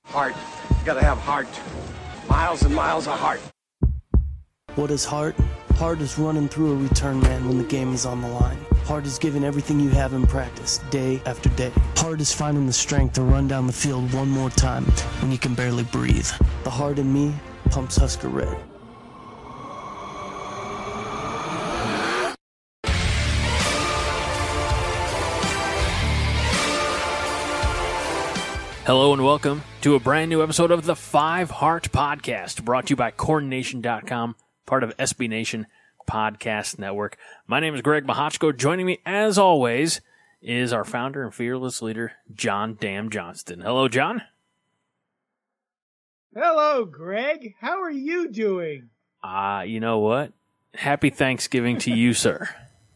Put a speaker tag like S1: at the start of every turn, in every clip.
S1: Heart. You gotta have heart. Miles and miles of heart.
S2: What is heart? Heart is running through a return man when the game is on the line. Heart is giving everything you have in practice, day after day. Heart is finding the strength to run down the field one more time when you can barely breathe. The heart in me pumps Husker Red.
S3: Hello and welcome to a brand new episode of the Five Heart Podcast, brought to you by CornNation.com, part of SB Nation Podcast Network. My name is Greg Mahochko. Joining me, as always, is our founder and fearless leader, John Dam Johnston. Hello, John.
S4: Hello, Greg. How are you doing?
S3: You know what? Happy Thanksgiving to you, sir.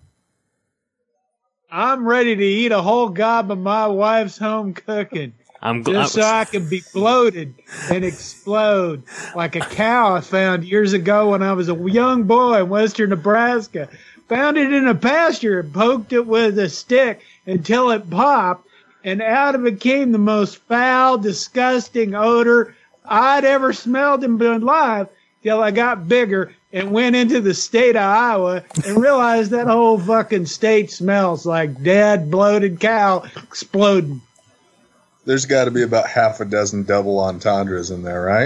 S4: I'm ready to eat a whole gob of my wife's home cooking. Just so I can be bloated and explode like a cow I found years ago when I was a young boy in western Nebraska. Found it in a pasture and poked it with a stick until it popped, and out of it came the most foul, disgusting odor I'd ever smelled in my life till I got bigger and went into the state of Iowa and realized that whole fucking state smells like dead, bloated cow exploding.
S5: There's got to be about half a dozen double entendres in there, right?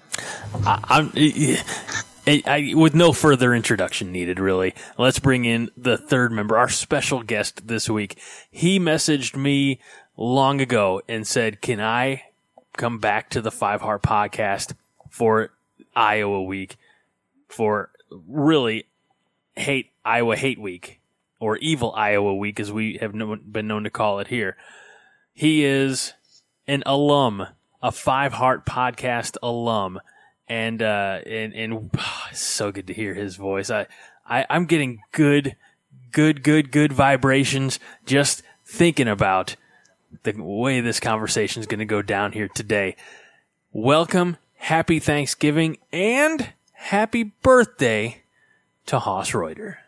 S3: With no further introduction needed, really. Let's bring in the third member, our special guest this week. He messaged me long ago and said, can I come back to the Five Heart Podcast for Iowa week, for really Iowa hate week, or evil Iowa week, as we have been known to call it here. He is an alum, a Five Heart Podcast alum, and it's so good to hear his voice. I'm getting good vibrations just thinking about the way this conversation is going to go down here today. Welcome, happy Thanksgiving, and happy birthday to Hoss Reuter.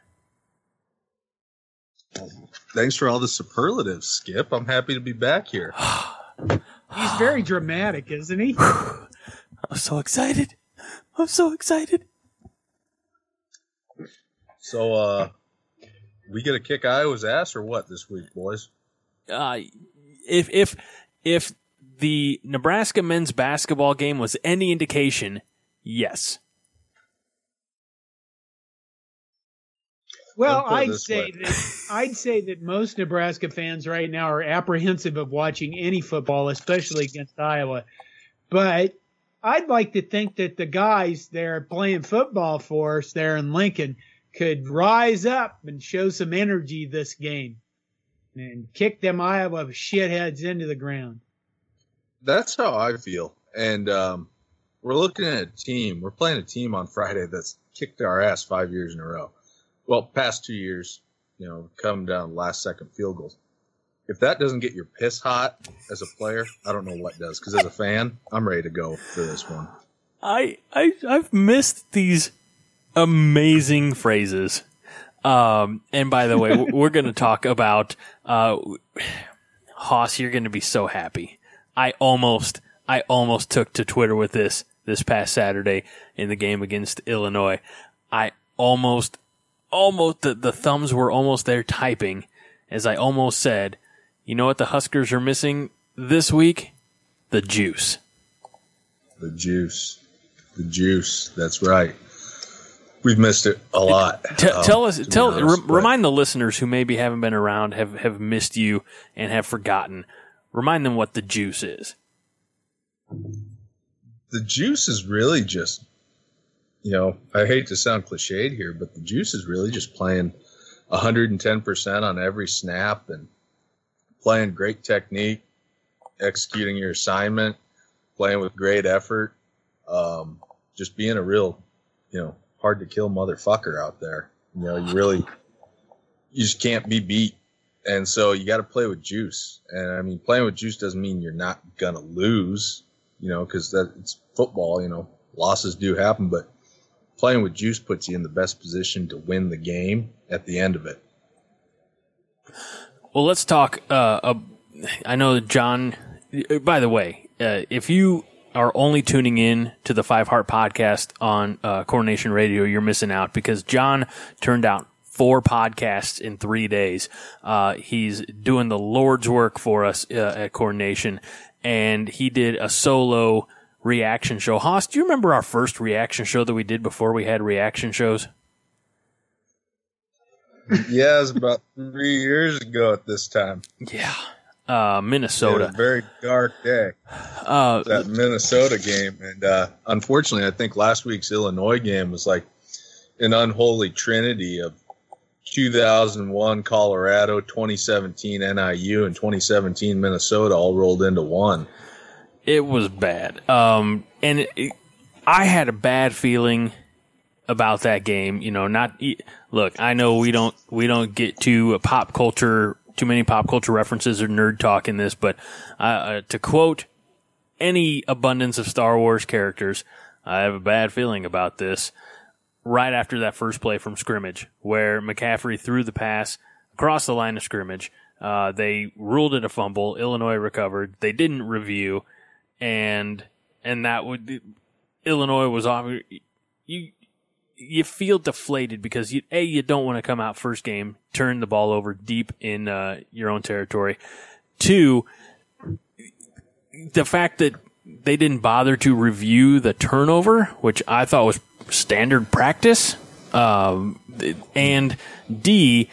S5: Thanks for all the superlatives, Skip. I'm happy to be back here.
S4: He's very dramatic, isn't he?
S3: I'm so excited.
S5: So, we get to kick Iowa's ass or what this week, boys?
S3: If the Nebraska men's basketball game was any indication, yes.
S4: Well, I'd say that most Nebraska fans right now are apprehensive of watching any football, especially against Iowa. But I'd like to think that the guys there playing football for us there in Lincoln could rise up and show some energy this game and kick them Iowa shitheads into the ground.
S5: That's how I feel. And we're looking at a team. We're playing a team on Friday that's kicked our ass 5 years in a row. Well, past 2 years, come down last-second field goals. If that doesn't get your piss hot as a player, I don't know what does. Because as a fan, I'm ready to go for this one.
S3: I've missed these amazing phrases. And by the way, we're going to talk about Hoss. You're going to be so happy. I almost took to Twitter with this past Saturday in the game against Illinois. I almost the thumbs were almost there typing as I almost said, you know what the Huskers are missing this week? The juice.
S5: The juice. That's right. We've missed it a lot.
S3: Remind the listeners who maybe haven't been around, have missed you and have forgotten. Remind them what the juice is.
S5: The juice is really just, I hate to sound cliched here, but the juice is really just playing 110% on every snap and playing great technique, executing your assignment, playing with great effort, just being a real, hard to kill motherfucker out there. You just can't be beat. And so you got to play with juice. And I mean, playing with juice doesn't mean you're not going to lose, because it's football, losses do happen, but playing with juice puts you in the best position to win the game at the end of it.
S3: Well, let's talk. I know, John, by the way, if you are only tuning in to the Five Heart podcast on Coronation Radio, you're missing out because John turned out 4 podcasts in 3 days. He's doing the Lord's work for us at Coronation, and he did a solo reaction show. Haas, do you remember our first reaction show that we did before we had reaction shows?
S5: Yeah, it was about 3 years ago at this time.
S3: Yeah. Minnesota.
S5: It was a very dark day. That Minnesota game. And unfortunately, I think last week's Illinois game was like an unholy trinity of 2001 Colorado, 2017 NIU, and 2017 Minnesota all rolled into one.
S3: It was bad. I had a bad feeling about that game. You know, look, I know we don't get to too many pop culture references or nerd talk in this, but to quote any abundance of Star Wars characters, I have a bad feeling about this. Right after that first play from scrimmage, where McCaffrey threw the pass across the line of scrimmage, they ruled it a fumble. Illinois recovered. They didn't review, and that would Illinois was off. You feel deflated because you don't want to come out first game, turn the ball over deep in your own territory. 2, the fact that they didn't bother to review the turnover, which I thought was standard practice. And D,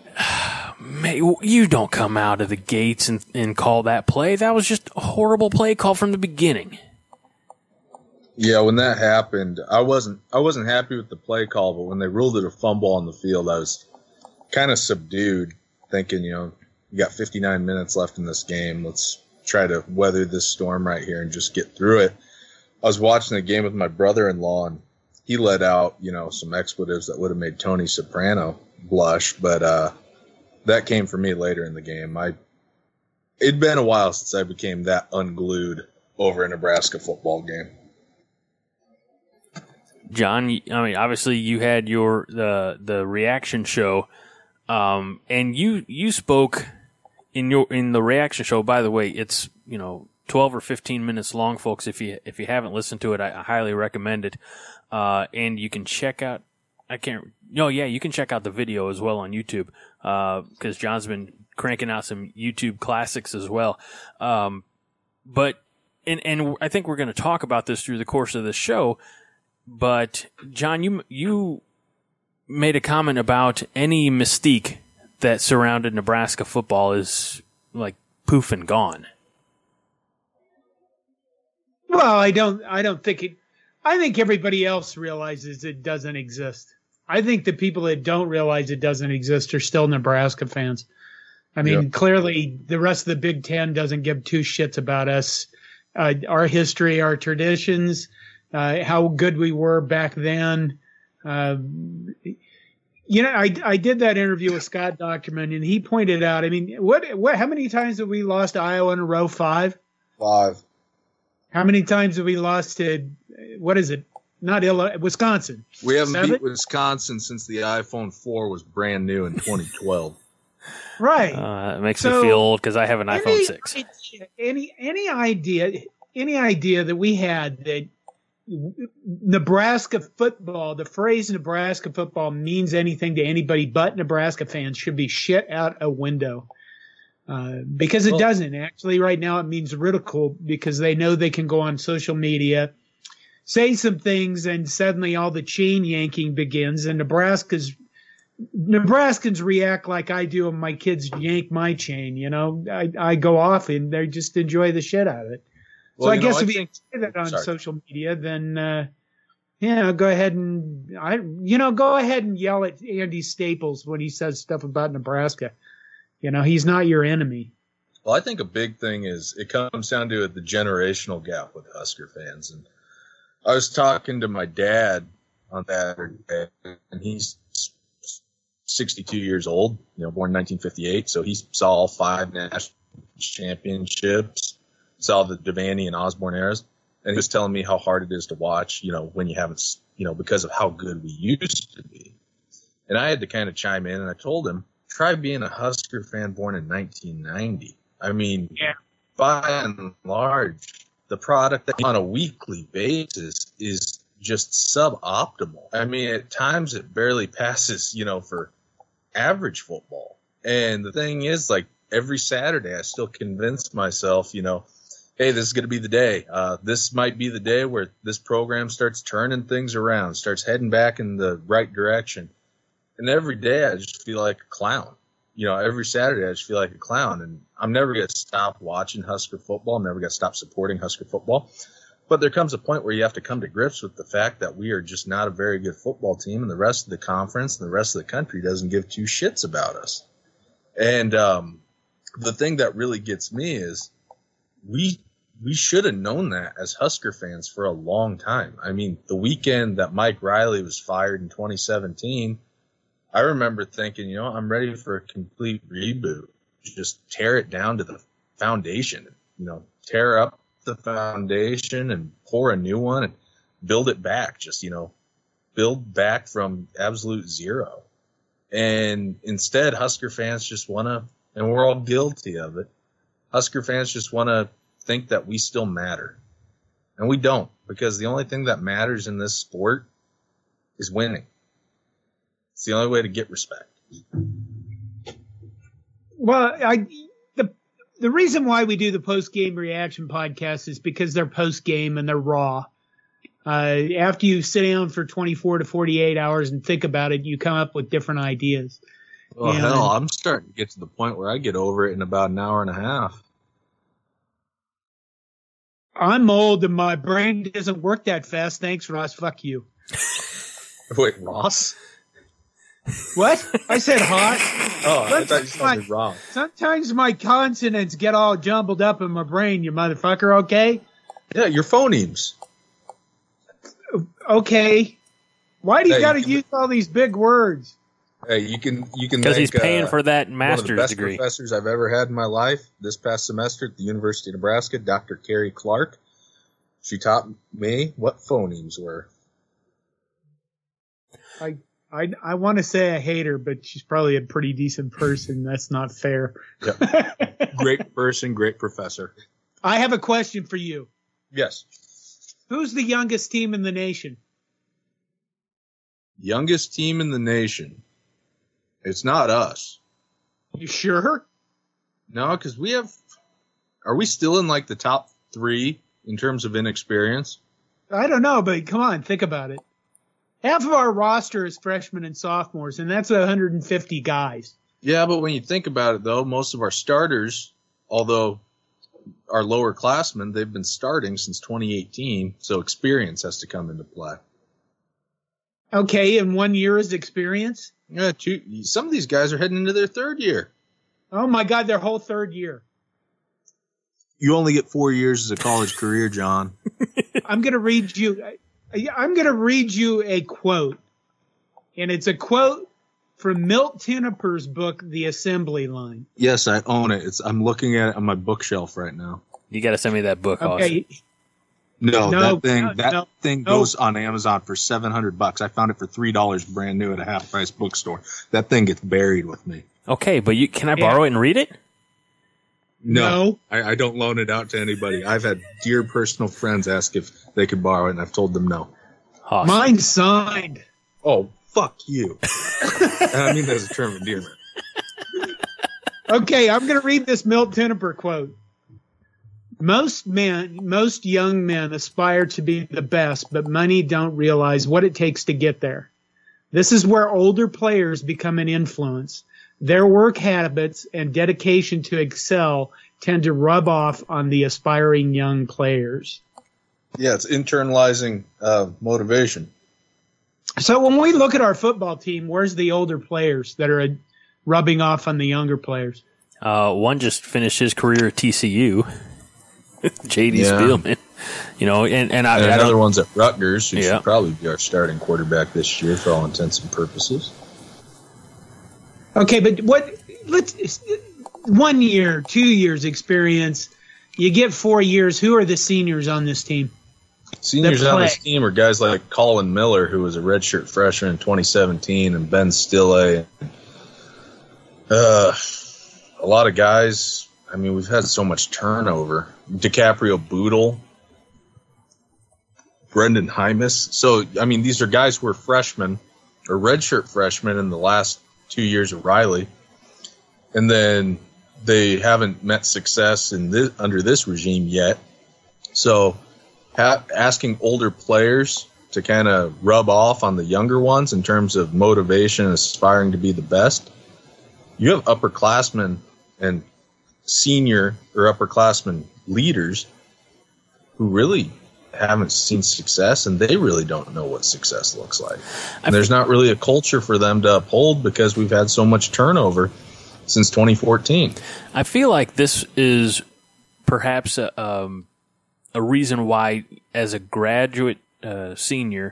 S3: you don't come out of the gates and call that play. That was just a horrible play call from the beginning.
S5: Yeah, when that happened, I wasn't happy with the play call, but when they ruled it a fumble on the field, I was kind of subdued, thinking, you got 59 minutes left in this game. Let's try to weather this storm right here and just get through it. I was watching the game with my brother-in-law, and he let out, some expletives that would have made Tony Soprano blush, but that came for me later in the game. It'd been a while since I became that unglued over a Nebraska football game.
S3: John, I mean, obviously you had the reaction show, and you spoke in the reaction show. By the way, it's 12 or 15 minutes long, folks. If you haven't listened to it, I highly recommend it. And you can check out. You can check out the video as well on YouTube, because John's been cranking out some YouTube classics as well. But I think we're going to talk about this through the course of this show. But John, you made a comment about any mystique that surrounded Nebraska football is like poof and gone.
S4: Well, I don't think it. I think everybody else realizes it doesn't exist. I think the people that don't realize it doesn't exist are still Nebraska fans. I mean, Clearly the rest of the Big Ten doesn't give 2 shits about us, our history, our traditions. How good we were back then. I did that interview with Scott Docterman, and he pointed out, I mean, how many times have we lost to Iowa in a row? 5?
S5: 5.
S4: How many times have we lost to, Wisconsin?
S5: We haven't 7? Beat Wisconsin since the iPhone 4 was brand new in 2012.
S4: Right.
S3: It makes me feel old because I have an iPhone 6.
S4: Any idea that we had that Nebraska football, the phrase Nebraska football means anything to anybody but Nebraska fans should be shit out a window. Because it doesn't. Actually, right now it means ridicule because they know they can go on social media, say some things, and suddenly all the chain yanking begins. And Nebraskans react like I do when my kids yank my chain. I go off and they just enjoy the shit out of it. So I guess if you say that on social media, then go ahead and yell at Andy Staples when he says stuff about Nebraska. He's not your enemy.
S5: Well, I think a big thing is it comes down to the generational gap with Husker fans. And I was talking to my dad on Saturday, and he's 62 years old, born in 1958. So he saw all 5 national championships. Saw the Devaney and Osborne eras, and he was telling me how hard it is to watch, when you haven't, because of how good we used to be. And I had to kind of chime in, and I told him, try being a Husker fan born in 1990. I mean, by and large, the product on a weekly basis is just suboptimal. I mean, at times it barely passes, for average football. And the thing is, like, every Saturday I still convince myself, hey, this is going to be the day. This might be the day where this program starts turning things around, starts heading back in the right direction. And every day I just feel like a clown. Every Saturday I just feel like a clown. And I'm never going to stop watching Husker football. I'm never going to stop supporting Husker football. But there comes a point where you have to come to grips with the fact that we are just not a very good football team, and the rest of the conference and the rest of the country doesn't give two shits about us. And the thing that really gets me is we should have known that as Husker fans for a long time. I mean, the weekend that Mike Riley was fired in 2017, I remember thinking, I'm ready for a complete reboot. Just tear it down to the foundation, tear up the foundation and pour a new one and build it back. Just, build back from absolute zero. And instead, Husker fans just want to, and we're all guilty of it, Husker fans just want to think that we still matter. And we don't, because the only thing that matters in this sport is winning. It's the only way to get respect.
S4: Well, the reason why we do the post-game reaction podcast is because they're post-game and they're raw. After you sit down for 24 to 48 hours and think about it, you come up with different ideas.
S5: Well, hell, I'm starting to get to the point where I get over it in about an hour and a half.
S4: I'm old and my brain doesn't work that fast. Thanks, Ross. Fuck you.
S5: Wait, Ross?
S4: What? I said hot.
S5: Oh, I thought you sounded wrong.
S4: Sometimes my consonants get all jumbled up in my brain, you motherfucker, okay?
S5: Yeah, your phonemes.
S4: Okay. Why do you got to use all these big words?
S5: Hey, you can
S3: because he's paying for that master's degree.
S5: One of the best professors I've ever had in my life this past semester at the University of Nebraska, Dr. Carrie Clark. She taught me what phonemes were.
S4: I want to say I hate her, but she's probably a pretty decent person. That's not fair.
S5: Yep. Great person, great professor.
S4: I have a question for you.
S5: Yes.
S4: Who's the youngest team in the nation?
S5: Youngest team in the nation. It's not us.
S4: You sure?
S5: No, because are we still in like the top 3 in terms of inexperience?
S4: I don't know, but come on, think about it. Half of our roster is freshmen and sophomores, and that's 150 guys.
S5: Yeah, but when you think about it, though, most of our starters, although our lower classmen, they've been starting since 2018, so experience has to come into play.
S4: Okay, and 1 year is experience?
S5: Yeah, some of these guys are heading into their 3rd year.
S4: Oh, my God, their whole 3rd year.
S5: You only get 4 years as a college career, John.
S4: I'm going to read you a quote, and it's a quote from Milt Tuniper's book, The Assembly Line.
S5: Yes, I own it. I'm looking at it on my bookshelf right now.
S3: You got to send me that book,
S4: okay.
S3: Austin.
S5: No, that thing goes on Amazon for $700. I found it for $3 brand new at a half price bookstore. That thing gets buried with me.
S3: Okay, but can I borrow it and read it?
S5: No. I don't loan it out to anybody. I've had dear personal friends ask if they could borrow it, and I've told them no.
S3: Awesome.
S4: Mine's signed.
S5: Oh, fuck you. And I mean that as a term of endearment.
S4: Okay, I'm going to read this Milt Tuniper quote. Most young men aspire to be the best, but many don't realize what it takes to get there. This is where older players become an influence. Their work habits and dedication to excel tend to rub off on the aspiring young players.
S5: Yeah, it's internalizing motivation.
S4: So when we look at our football team, where's the older players that are rubbing off on the younger players?
S3: One just finished his career at TCU. J.D. Spielman, and
S5: another one's at Rutgers, who should probably be our starting quarterback this year for all intents and purposes.
S4: Okay, but 1 year, 2 years experience, you get 4 years. Who are the seniors on this team?
S5: Seniors on this team are guys like Colin Miller, who was a redshirt freshman in 2017, and Ben Stille. A lot of guys. I mean, we've had so much turnover. DiCaprio Boodle, Brendan Hymas. So, I mean, these are guys who are freshmen or redshirt freshmen in the last 2 years of Riley. And then they haven't met success under this regime yet. So asking older players to kind of rub off on the younger ones in terms of motivation and aspiring to be the best. You have upperclassmen and senior or upperclassmen leaders who really haven't seen success, and they really don't know what success looks like. And there's not really a culture for them to uphold because we've had so much turnover since 2014.
S3: I feel like this is perhaps a reason why, as a graduate senior,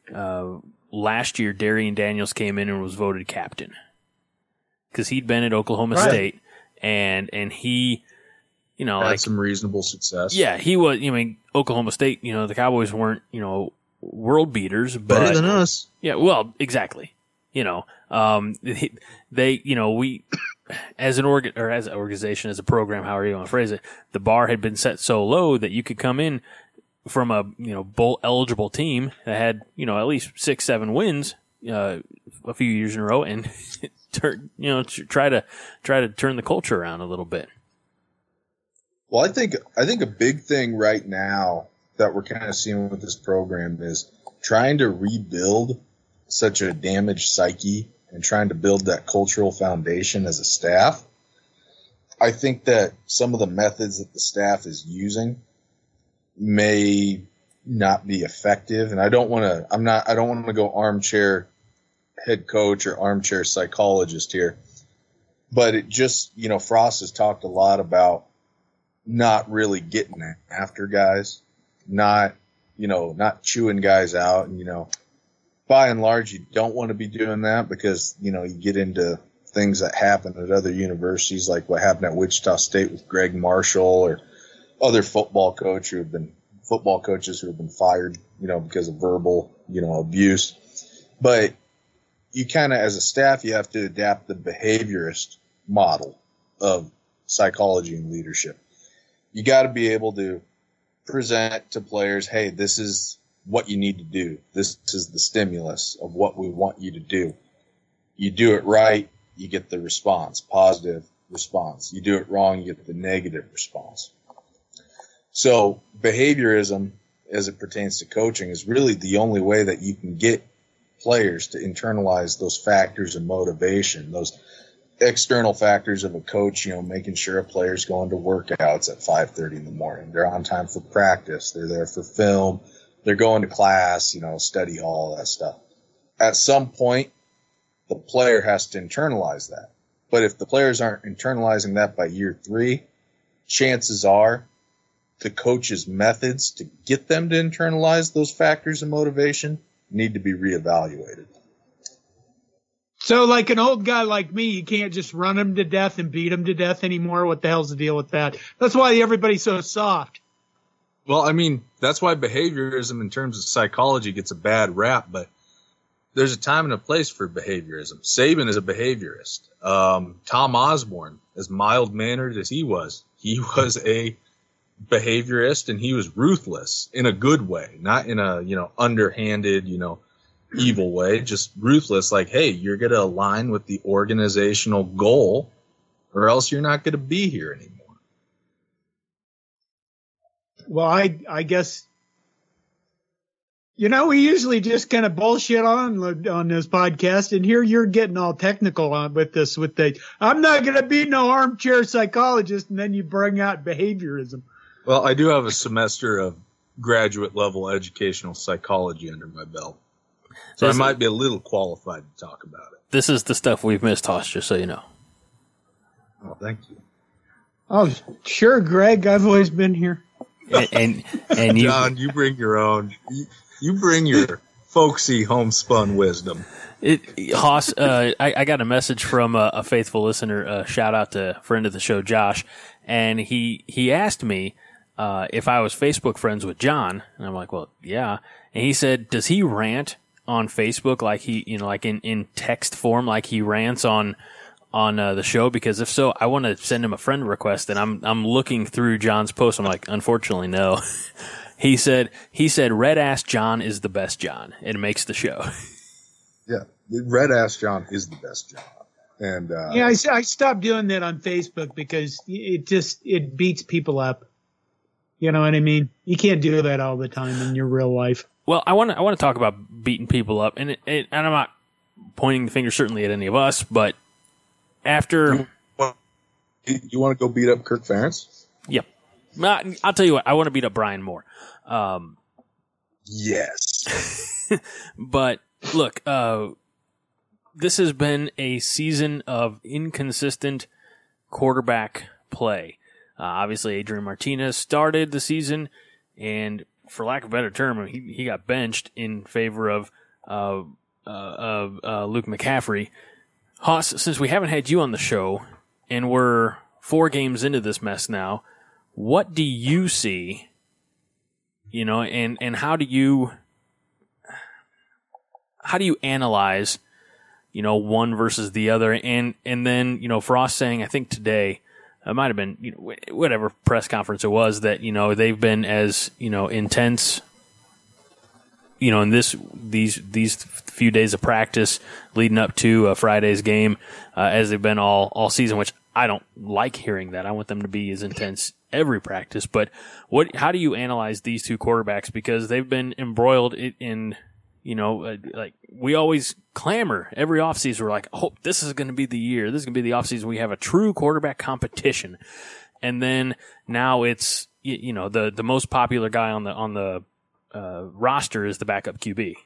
S3: last year Darian Daniels came in and was voted captain because he'd been at Oklahoma State, and he, you know,
S5: had some reasonable success.
S3: Yeah, he was. I mean, Oklahoma State, you know, the Cowboys weren't, you know, world beaters, but
S5: better than us.
S3: Yeah, well, exactly. You know, they, you know, we, as an organization, as a program, however you want to phrase it, the bar had been set so low that you could come in from a, you know, bowl eligible team that had, you know, at least 6-7 wins a few years in a row and try to turn the culture around a little bit.
S5: Well, I think a big thing right now that we're kind of seeing with this program is trying to rebuild such a damaged psyche and trying to build that cultural foundation as a staff. I think that some of the methods that the staff is using may not be effective, and I don't want to go armchair head coach or armchair psychologist here, but it just, you know, Frost has talked a lot about not really getting after guys, not chewing guys out. And, you know, by and large, you don't want to be doing that because, you know, you get into things that happen at other universities, like what happened at Wichita State with Greg Marshall or other football coaches who have been fired, you know, because of verbal, you know, abuse. But you kind of, as a staff, you have to adapt the behaviorist model of psychology and leadership. You got to be able to present to players, hey, this is what you need to do. This is the stimulus of what we want you to do. You do it right, you get the response, positive response. You do it wrong, you get the negative response. So behaviorism, as it pertains to coaching, is really the only way that you can get players to internalize those factors of motivation, those external factors of a coach, you know, making sure a player's going to workouts at 5:30 in the morning. They're on time for practice. They're there for film. They're going to class, you know, study hall, all that stuff. At some point, the player has to internalize that. But if the players aren't internalizing that by year 3, chances are the coach's methods to get them to internalize those factors of motivation need to be reevaluated.
S4: So like an old guy like me, you can't just run him to death and beat him to death anymore. What the hell's the deal with that? That's why everybody's so soft.
S5: Well, I mean, that's why behaviorism in terms of psychology gets a bad rap, but there's a time and a place for behaviorism. Saban is a behaviorist. Tom Osborne, as mild-mannered as he was a behaviorist, and he was ruthless in a good way, not in a, you know, underhanded, you know, evil way, just ruthless, like, hey, you're going to align with the organizational goal or else you're not going to be here anymore.
S4: Well, I guess, you know, we usually just kind of bullshit on this podcast, and here you're getting all technical on with this, I'm not going to be no armchair psychologist, and then you bring out behaviorism.
S5: Well, I do have a semester of graduate level educational psychology under my belt. So I might be a little qualified to talk about it.
S3: This is the stuff we've missed, Hoss, just so you know.
S5: Oh, thank you.
S4: Oh, sure, Greg. I've always been here.
S3: And
S5: John, you bring your own. You bring your folksy homespun wisdom.
S3: Hoss, I got a message from a faithful listener. Shout out to friend of the show, Josh, and he asked me if I was Facebook friends with John, and I'm like, well, yeah. And he said, does he rant on Facebook like he, you know, like in text form, like he rants on the show? Because if so, I want to send him a friend request, and I'm looking through John's post. I'm like, unfortunately, no. He said Red Ass John is the best John. It makes the show.
S5: Yeah, Red Ass John is the best John. And
S4: yeah, I stopped doing that on Facebook because it beats people up. You know what I mean? You can't do that all the time in your real life.
S3: Well, I want to talk about beating people up, and I'm not pointing the finger certainly at any of us, but after
S5: you want to go beat up Kirk Ferentz?
S3: Yep. I'll tell you what, I want to beat up Brian Moore.
S5: Yes.
S3: But look, this has been a season of inconsistent quarterback play. Obviously, Adrian Martinez started the season, and for lack of a better term, he got benched in favor of Luke McCaffrey. Hoss, since we haven't had you on the show, and we're 4 games into this mess now, what do you see? And how do you analyze, one versus the other? And then, Frost saying, I think today, it might have been, whatever press conference it was, that, they've been as, intense, in these few days of practice leading up to Friday's game, as they've been all season, which I don't like hearing that. I want them to be as intense every practice. But how do you analyze these two quarterbacks? Because they've been embroiled in, like we always clamor every offseason. We're like, oh, this is going to be the year. This is going to be the offseason. We have a true quarterback competition. And then now it's, the most popular guy on the roster is the backup QB.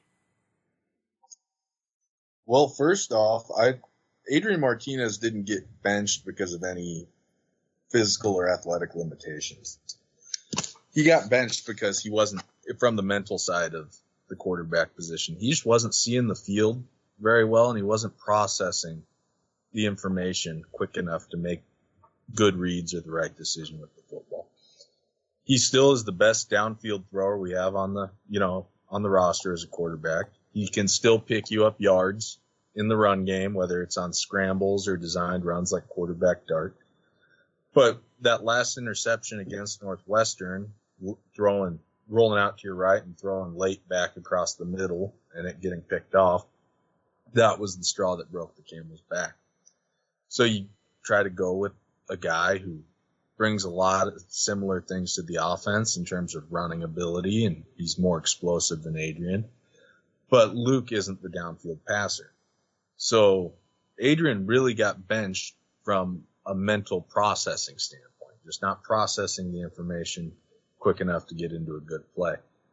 S5: Well, first off, Adrian Martinez didn't get benched because of any physical or athletic limitations. He got benched because he wasn't, from the mental side of the quarterback position, he just wasn't seeing the field very well, and he wasn't processing the information quick enough to make good reads or the right decision with the football. He still is the best downfield thrower we have on the roster as a quarterback. He can still pick you up yards in the run game, whether it's on scrambles or designed runs like quarterback dart. But that last interception against Northwestern, rolling out to your right and throwing late back across the middle and it getting picked off, that was the straw that broke the camel's back. So you try to go with a guy who brings a lot of similar things to the offense in terms of running ability, and he's more explosive than Adrian. But Luke isn't the downfield passer. So Adrian really got benched from a mental processing standpoint, just not processing the information quick enough to get into a good play.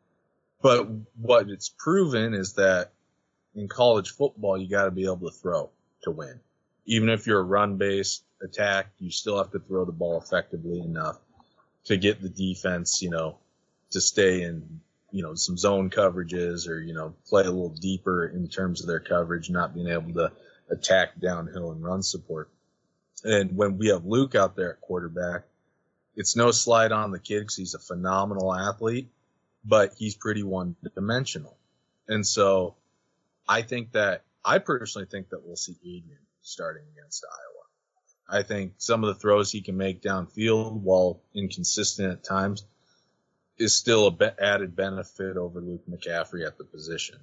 S5: But what it's proven is that in college football, you got to be able to throw to win. Even if you're a run-based attack, you still have to throw the ball effectively enough to get the defense, to stay in, some zone coverages or, play a little deeper in terms of their coverage, not being able to attack downhill and run support. And when we have Luke out there at quarterback, it's no slight on the kid because he's a phenomenal athlete, but he's pretty one-dimensional. And so I personally think that we'll see Adrian starting against Iowa. I think some of the throws he can make downfield, while inconsistent at times, is still a added benefit over Luke McCaffrey at the position.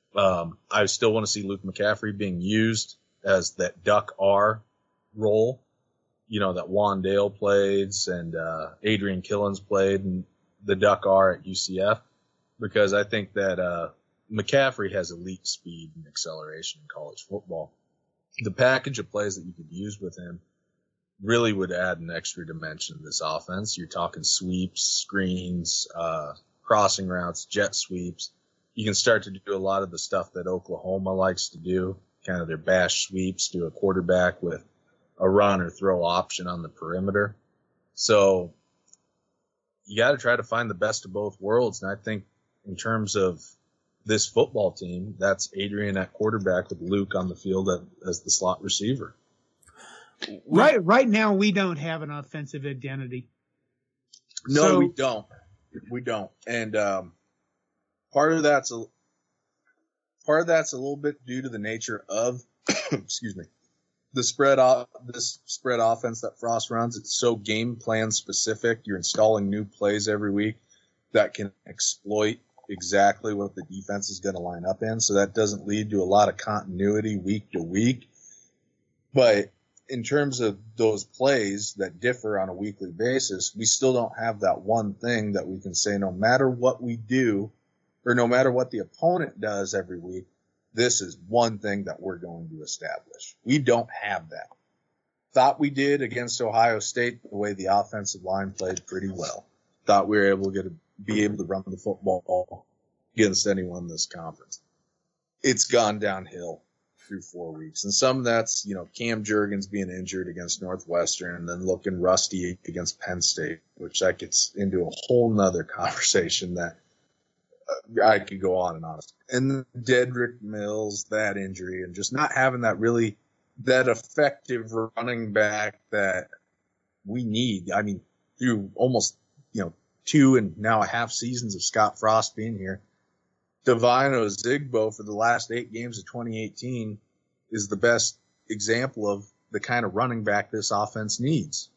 S5: I still want to see Luke McCaffrey being used as that Duck R role, that Wandale plays and Adrian Killens played and the Duck R at UCF, because I think that McCaffrey has elite speed and acceleration in college football. The package of plays that you could use with him really would add an extra dimension to this offense. You're talking sweeps, screens, crossing routes, jet sweeps. You can start to do a lot of the stuff that Oklahoma likes to do, kind of their bash sweeps to a quarterback with a run or throw option on the perimeter. So you got to try to find the best of both worlds. And I think in terms of this football team, that's Adrian at quarterback with Luke on the field as the slot receiver.
S4: Right now, we don't have an offensive identity.
S5: No, we don't. We don't. And part of that's a little bit due to the nature of, excuse me, this spread offense that Frost runs. It's so game plan specific. You're installing new plays every week that can exploit exactly what the defense is going to line up in. So that doesn't lead to a lot of continuity week to week. But in terms of those plays that differ on a weekly basis, we still don't have that one thing that we can say, no matter what we do, or no matter what the opponent does every week, this is one thing that we're going to establish. We don't have that. Thought we did against Ohio State, the way the offensive line played pretty well. Thought we were able to be able to run the football against anyone in this conference. It's gone downhill through 4 weeks. And some of that's, Cam Jurgens being injured against Northwestern and then looking rusty against Penn State, which that gets into a whole nother conversation that I could go on and on. And Dedrick Mills, that injury, and just not having that effective running back that we need. I mean, through almost, 2 and now a half seasons of Scott Frost being here, Devine Ozigbo for the last 8 games of 2018 is the best example of the kind of running back this offense needs.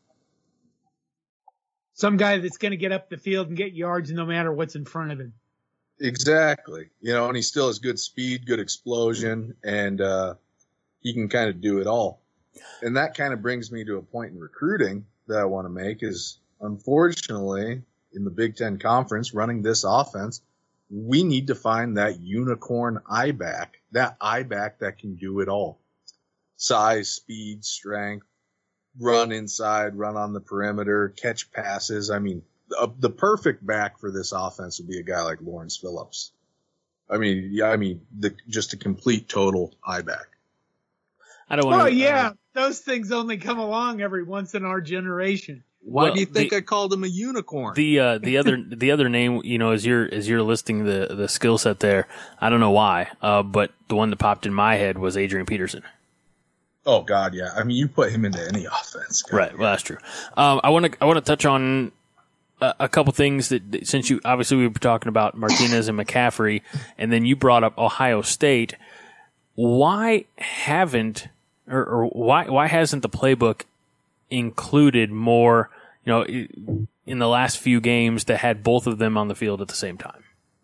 S4: Some guy that's going to get up the field and get yards no matter what's in front of him.
S5: Exactly. And he still has good speed, good explosion, and he can kind of do it all. And that kind of brings me to a point in recruiting that I want to make is, unfortunately, in the Big Ten Conference, running this offense, we need to find that unicorn I-back, that I-back that can do it all. Size, speed, strength, run inside, run on the perimeter, catch passes. I mean, the perfect back for this offense would be a guy like Lawrence Phillips. Just a complete total I-back.
S3: I don't want to.
S4: Oh, yeah. Those things only come along every once in our generation.
S5: Why do you think I called him a unicorn?
S3: The other name, as you're listing the skill set there, I don't know why, but the one that popped in my head was Adrian Peterson.
S5: Oh God, yeah. I mean, you put him into any offense, God,
S3: right?
S5: Yeah.
S3: Well, that's true. I want to touch on a couple things that since you obviously we were talking about Martinez and McCaffrey, and then you brought up Ohio State. Why hasn't the playbook included more, in the last few games that had both of them on the field at the same time?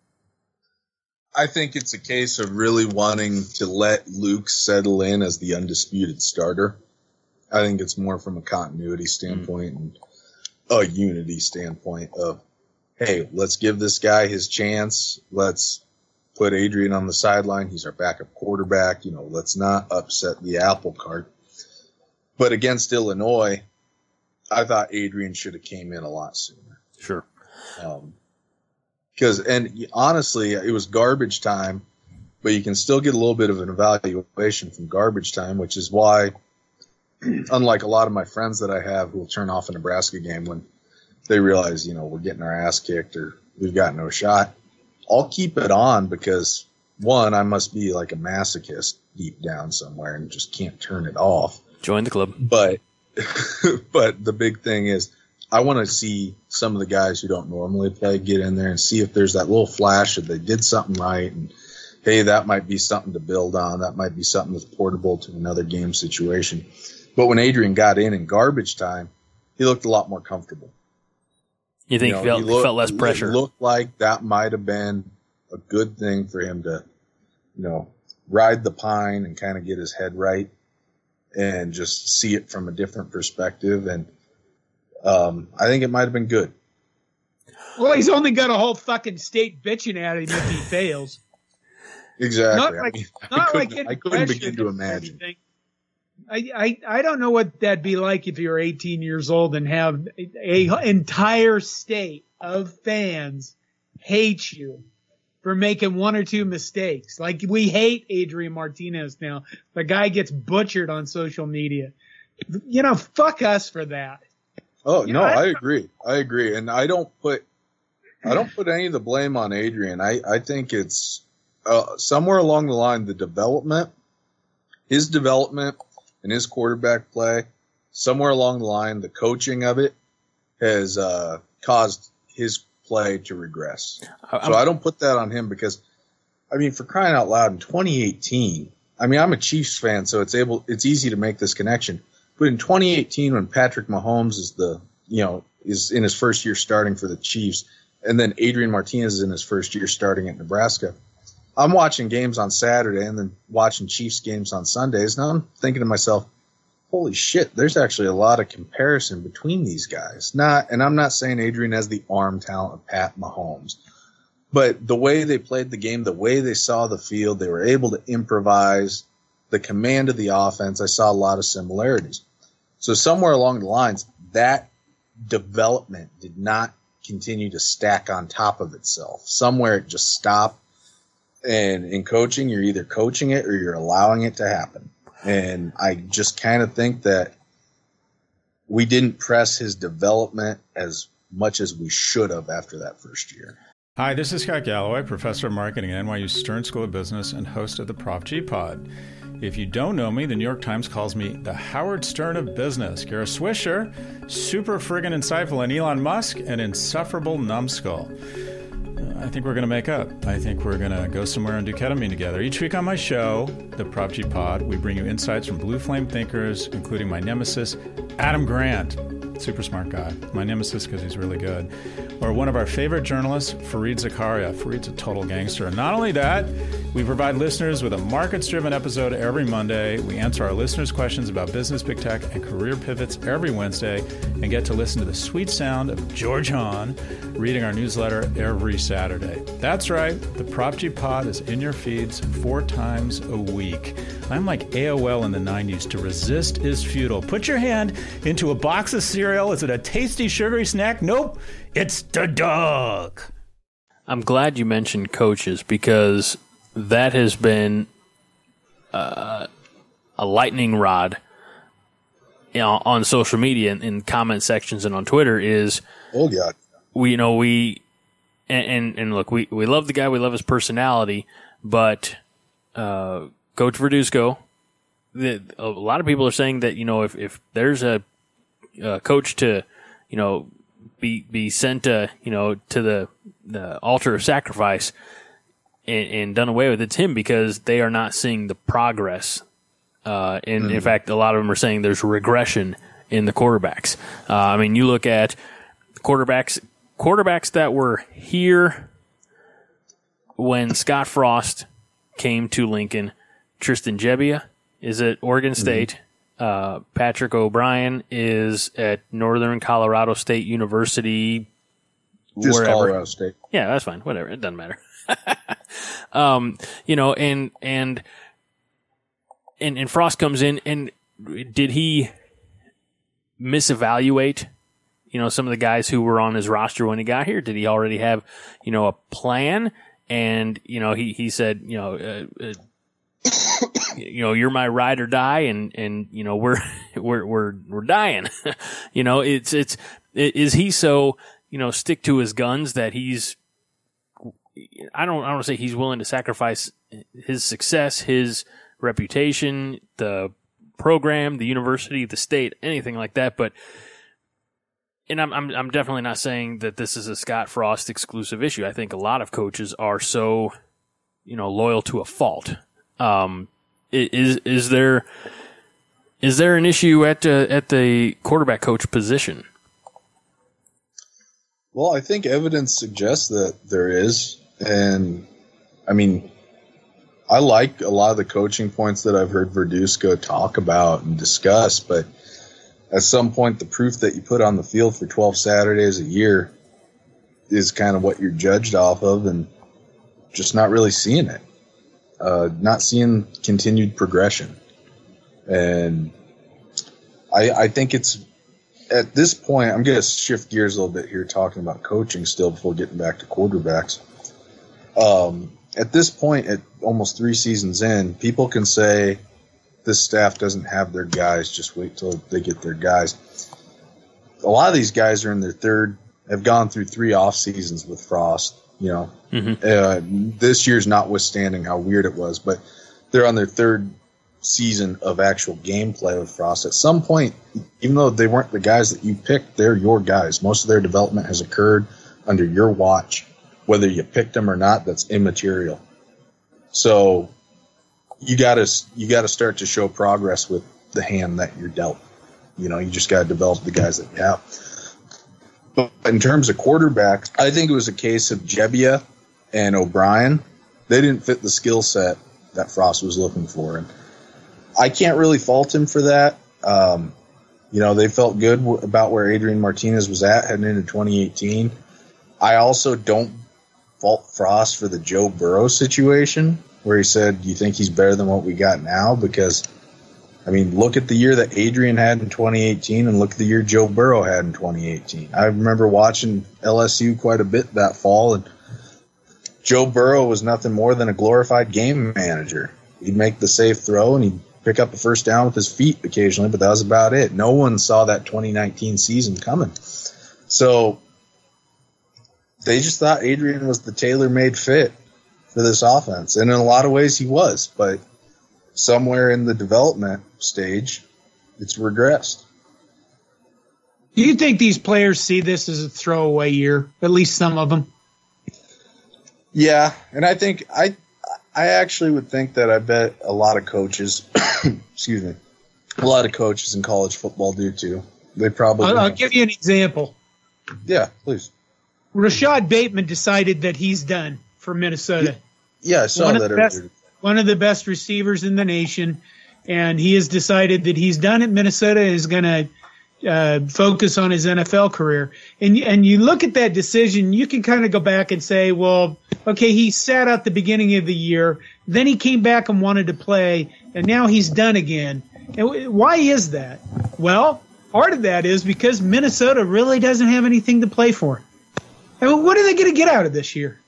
S5: I think it's a case of really wanting to let Luke settle in as the undisputed starter. I think it's more from a continuity standpoint and a unity standpoint of, hey, let's give this guy his chance. Let's put Adrian on the sideline. He's our backup quarterback. Let's not upset the apple cart. But against Illinois, I thought Adrian should have came in a lot sooner.
S3: Sure.
S5: And honestly, it was garbage time, but you can still get a little bit of an evaluation from garbage time, which is why, unlike a lot of my friends that I have who will turn off a Nebraska game when they realize, we're getting our ass kicked or we've got no shot, I'll keep it on because, one, I must be like a masochist deep down somewhere and just can't turn it off.
S3: Join the club.
S5: But the big thing is I want to see some of the guys who don't normally play get in there and see if there's that little flash that they did something right. And, hey, that might be something to build on. That might be something that's portable to another game situation. But when Adrian got in garbage time, he looked a lot more comfortable.
S3: You think he felt less pressure?
S5: It looked like that might have been a good thing for him to, ride the pine and kind of get his head right and just see it from a different perspective. And I think it might have been good.
S4: Well, he's only got a whole fucking state bitching at him if he fails.
S5: Exactly.
S4: I
S5: couldn't begin to imagine.
S4: I don't know what that'd be like if you're 18 years old and have a entire state of fans hate you for making one or two mistakes. Like, we hate Adrian Martinez now. The guy gets butchered on social media. Fuck us for that.
S5: Oh, no, I agree. And I don't put any of the blame on Adrian. I think it's somewhere along the line, his development and his quarterback play, somewhere along the line, the coaching of it has caused his play to regress. So I don't put that on him because, for crying out loud, in 2018, I'm a Chiefs fan, so it's easy to make this connection. But in 2018, when Patrick Mahomes is in his first year starting for the Chiefs, and then Adrian Martinez is in his first year starting at Nebraska. I'm watching games on Saturday and then watching Chiefs games on Sundays. Now I'm thinking to myself, holy shit, there's actually a lot of comparison between these guys. And I'm not saying Adrian has the arm talent of Pat Mahomes, but the way they played the game, the way they saw the field, they were able to improvise, the command of the offense, I saw a lot of similarities. So somewhere along the lines, that development did not continue to stack on top of itself. Somewhere it just stopped. And in coaching, you're either coaching it or you're allowing it to happen. And I just kind of think that we didn't press his development as much as we should have after that first year.
S6: Hi, this is Scott Galloway, professor of marketing at NYU Stern School of Business and host of the Prof G Pod. If you don't know me, the New York Times calls me the Howard Stern of business. You're a Swisher, super friggin' insightful, and Elon Musk, an insufferable numbskull. I think we're going to make up. I think we're going to go somewhere and do ketamine together. Each week on my show, the Prop G Pod, we bring you insights from blue flame thinkers, including my nemesis, Adam Grant. Super smart guy. My nemesis because he's really good. Or one of our favorite journalists, Fareed Zakaria. Fareed's a total gangster. And not only that, we provide listeners with a markets-driven episode every Monday. We answer our listeners' questions about business, big tech, and career pivots every Wednesday, and get to listen to the sweet sound of George Hahn reading our newsletter every Saturday. That's right. The Prop G Pod is in your feeds 4 times a week. I'm like AOL in the 90s. To resist is futile. Put your hand into a box of cereal. Is it a tasty, sugary snack? Nope. It's the dog.
S3: I'm glad you mentioned coaches because that has been a lightning rod on social media and in comment sections and on Twitter is,
S5: oh God,
S3: we look, we love the guy, we love his personality, but Coach Verduzco, a lot of people are saying that, if there's a coach to, be sent to the altar of sacrifice and done away with, it's him, because they are not seeing the progress. In fact, a lot of them are saying there's regression in the quarterbacks. You look at quarterbacks that were here when Scott Frost came to Lincoln. Tristan Gebbia is at Oregon State. Patrick O'Brien is at Northern Colorado State University.
S5: Just
S3: wherever.
S5: Colorado State.
S3: Yeah, that's fine. Whatever. It doesn't matter. And Frost comes in, and did he misevaluate, some of the guys who were on his roster when he got here? Did he already have, a plan? And, he said, you're my ride or die, and we're dying. Is he so, stick to his guns that he's, I don't want to say he's willing to sacrifice his success, his reputation, the program, the university, the state, anything like that. But, and I'm definitely not saying that this is a Scott Frost exclusive issue. I think a lot of coaches are so, loyal to a fault. Is there an issue at the quarterback coach position?
S5: Well, I think evidence suggests that there is. And, I like a lot of the coaching points that I've heard Verduzco talk about and discuss, but at some point the proof that you put on the field for 12 Saturdays a year is kind of what you're judged off of, and just not really seeing it. Not seeing continued progression. And I think it's, at this point, I'm going to shift gears a little bit here talking about coaching still before getting back to quarterbacks. At this point, at almost 3 seasons in, people can say this staff doesn't have their guys, just wait till they get their guys. A lot of these guys are in their have gone through 3 off seasons with Frost. This year's notwithstanding how weird it was, but they're on their 3rd season of actual gameplay with Frost. At some point, even though they weren't the guys that you picked, they're your guys. Most of their development has occurred under your watch. Whether you picked them or not, that's immaterial. So you gotta start to show progress with the hand that you're dealt. You just gotta develop the guys that you have. But in terms of quarterbacks, I think it was a case of Gebbia and O'Brien. They didn't fit the skill set that Frost was looking for. And I can't really fault him for that. They felt good about where Adrian Martinez was at heading into 2018. I also don't fault Frost for the Joe Burrow situation where he said, "You think he's better than what we got now?" Because, look at the year that Adrian had in 2018 and look at the year Joe Burrow had in 2018. I remember watching LSU quite a bit that fall, and Joe Burrow was nothing more than a glorified game manager. He'd make the safe throw and he'd pick up a first down with his feet occasionally, but that was about it. No one saw that 2019 season coming. So they just thought Adrian was the tailor-made fit for this offense. And in a lot of ways he was, but somewhere in the development stage, it's regressed.
S4: Do you think these players see this as a throwaway year, at least some of them?
S5: Yeah, and I think I actually would think that I bet a lot of coaches, excuse me, a lot of coaches in college football do too. They probably.
S4: I'll give you an example.
S5: Yeah, please.
S4: Rashad Bateman decided that he's done for Minnesota.
S5: Yeah, I saw that.
S4: One of the best receivers in the nation, and he has decided that he's done at Minnesota and is going to focus on his NFL career. And you look at that decision, you can kind of go back and say, well, okay, he sat out the beginning of the year, then he came back and wanted to play, and now he's done again. And why is that? Well, part of that is because Minnesota really doesn't have anything to play for. What are they going to get out of this year?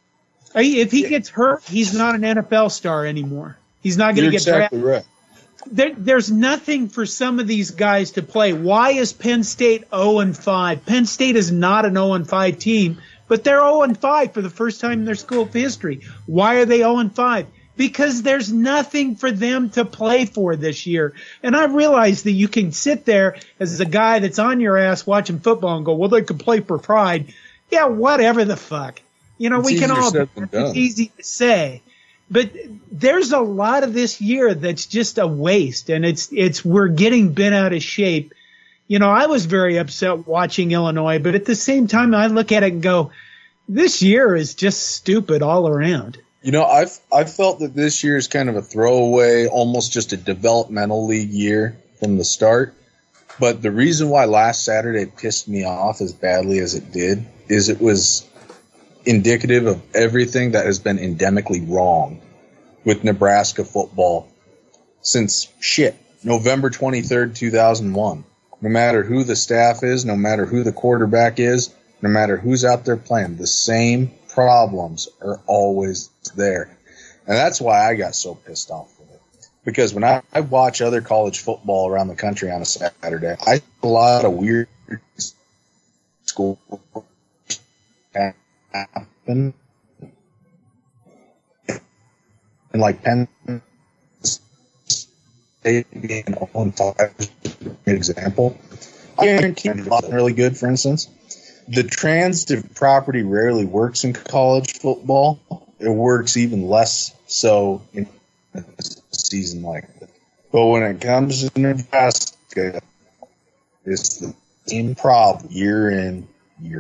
S4: If he gets hurt, he's not an NFL star anymore. He's not going to get drafted.
S5: You're exactly right.
S4: There's nothing for some of these guys to play. Why is Penn State 0-5? Penn State is not an 0-5 team, but they're 0-5 for the first time in their school history. Why are they 0-5? Because there's nothing for them to play for this year. And I realize that you can sit there as a guy that's on your ass watching football and go, well, they could play for pride. Yeah, whatever the fuck. We can all. It's easy to say. But there's a lot of this year that's just a waste, and we're getting bent out of shape. I was very upset watching Illinois, but at the same time, I look at it and go, this year is just stupid all around.
S5: I've felt that this year is kind of a throwaway, almost just a developmental league year from the start. But the reason why last Saturday pissed me off as badly as it did is it was indicative of everything that has been endemically wrong with Nebraska football since November 23rd, 2001. No matter who the staff is, no matter who the quarterback is, no matter who's out there playing, the same problems are always there. And that's why I got so pissed off with it. Because when I watch other college football around the country on a Saturday, I see a lot of weird scores happen. And like Penn State being 0-5 is an example. I guarantee it's not really good, for instance. The transitive property rarely works in college football. It works even less so in a season like this. But when it comes to Nebraska, it's the same problem year in, year.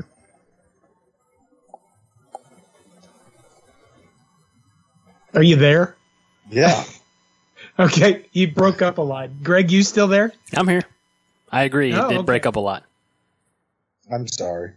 S4: Are you there?
S5: Yeah.
S4: Okay, you broke up a lot. Greg, you still there?
S3: I'm here. I agree. It did break up a lot.
S5: I'm sorry.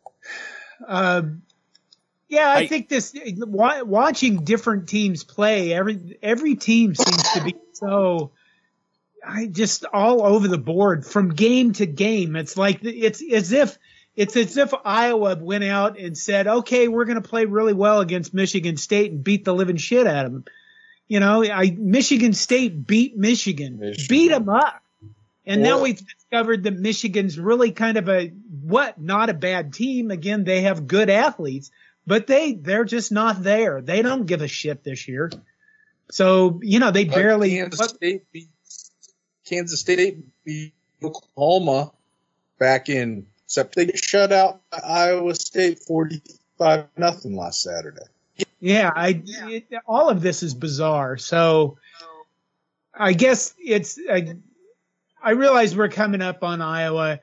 S4: Yeah, I think this watching different teams play, every team seems to be so just all over the board from game to game. It's like it's as if Iowa went out and said, "Okay, we're going to play really well against Michigan State and beat the living shit out of them." Michigan State beat Michigan, beat them up. And now we've discovered that Michigan's really kind of not a bad team. Again, they have good athletes, but they're just not there. They don't give a shit this year. So, they barely.
S5: Kansas State beat Oklahoma back in September. They shut out Iowa State 45-0 last Saturday.
S4: Yeah, all of this is bizarre. So I guess I realize we're coming up on Iowa,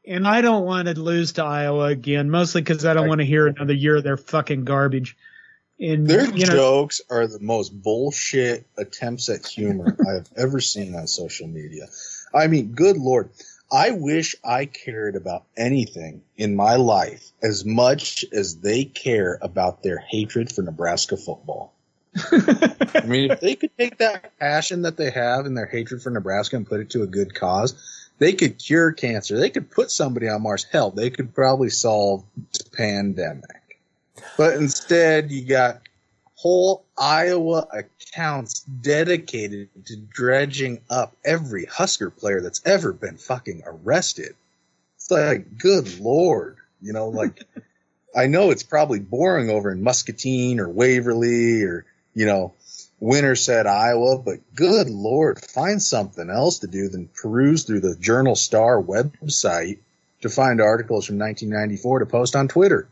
S4: And I don't want to lose to Iowa again, mostly because I don't want to hear another year of their fucking garbage. And
S5: their jokes are the most bullshit attempts at humor I have ever seen on social media. I mean, good Lord. I wish I cared about anything in my life as much as they care about their hatred for Nebraska football. I mean, if they could take that passion that they have and their hatred for Nebraska and put it to a good cause, they could cure cancer. They could put somebody on Mars. Hell, they could probably solve this pandemic. But instead, you got whole Iowa accounts dedicated to dredging up every Husker player that's ever been fucking arrested. It's like, good Lord. You know, like, I know it's probably boring over in Muscatine or Waverly or, you know, Winterset, Iowa, but good Lord, find something else to do than peruse through the Journal Star website to find articles from 1994 to post on Twitter.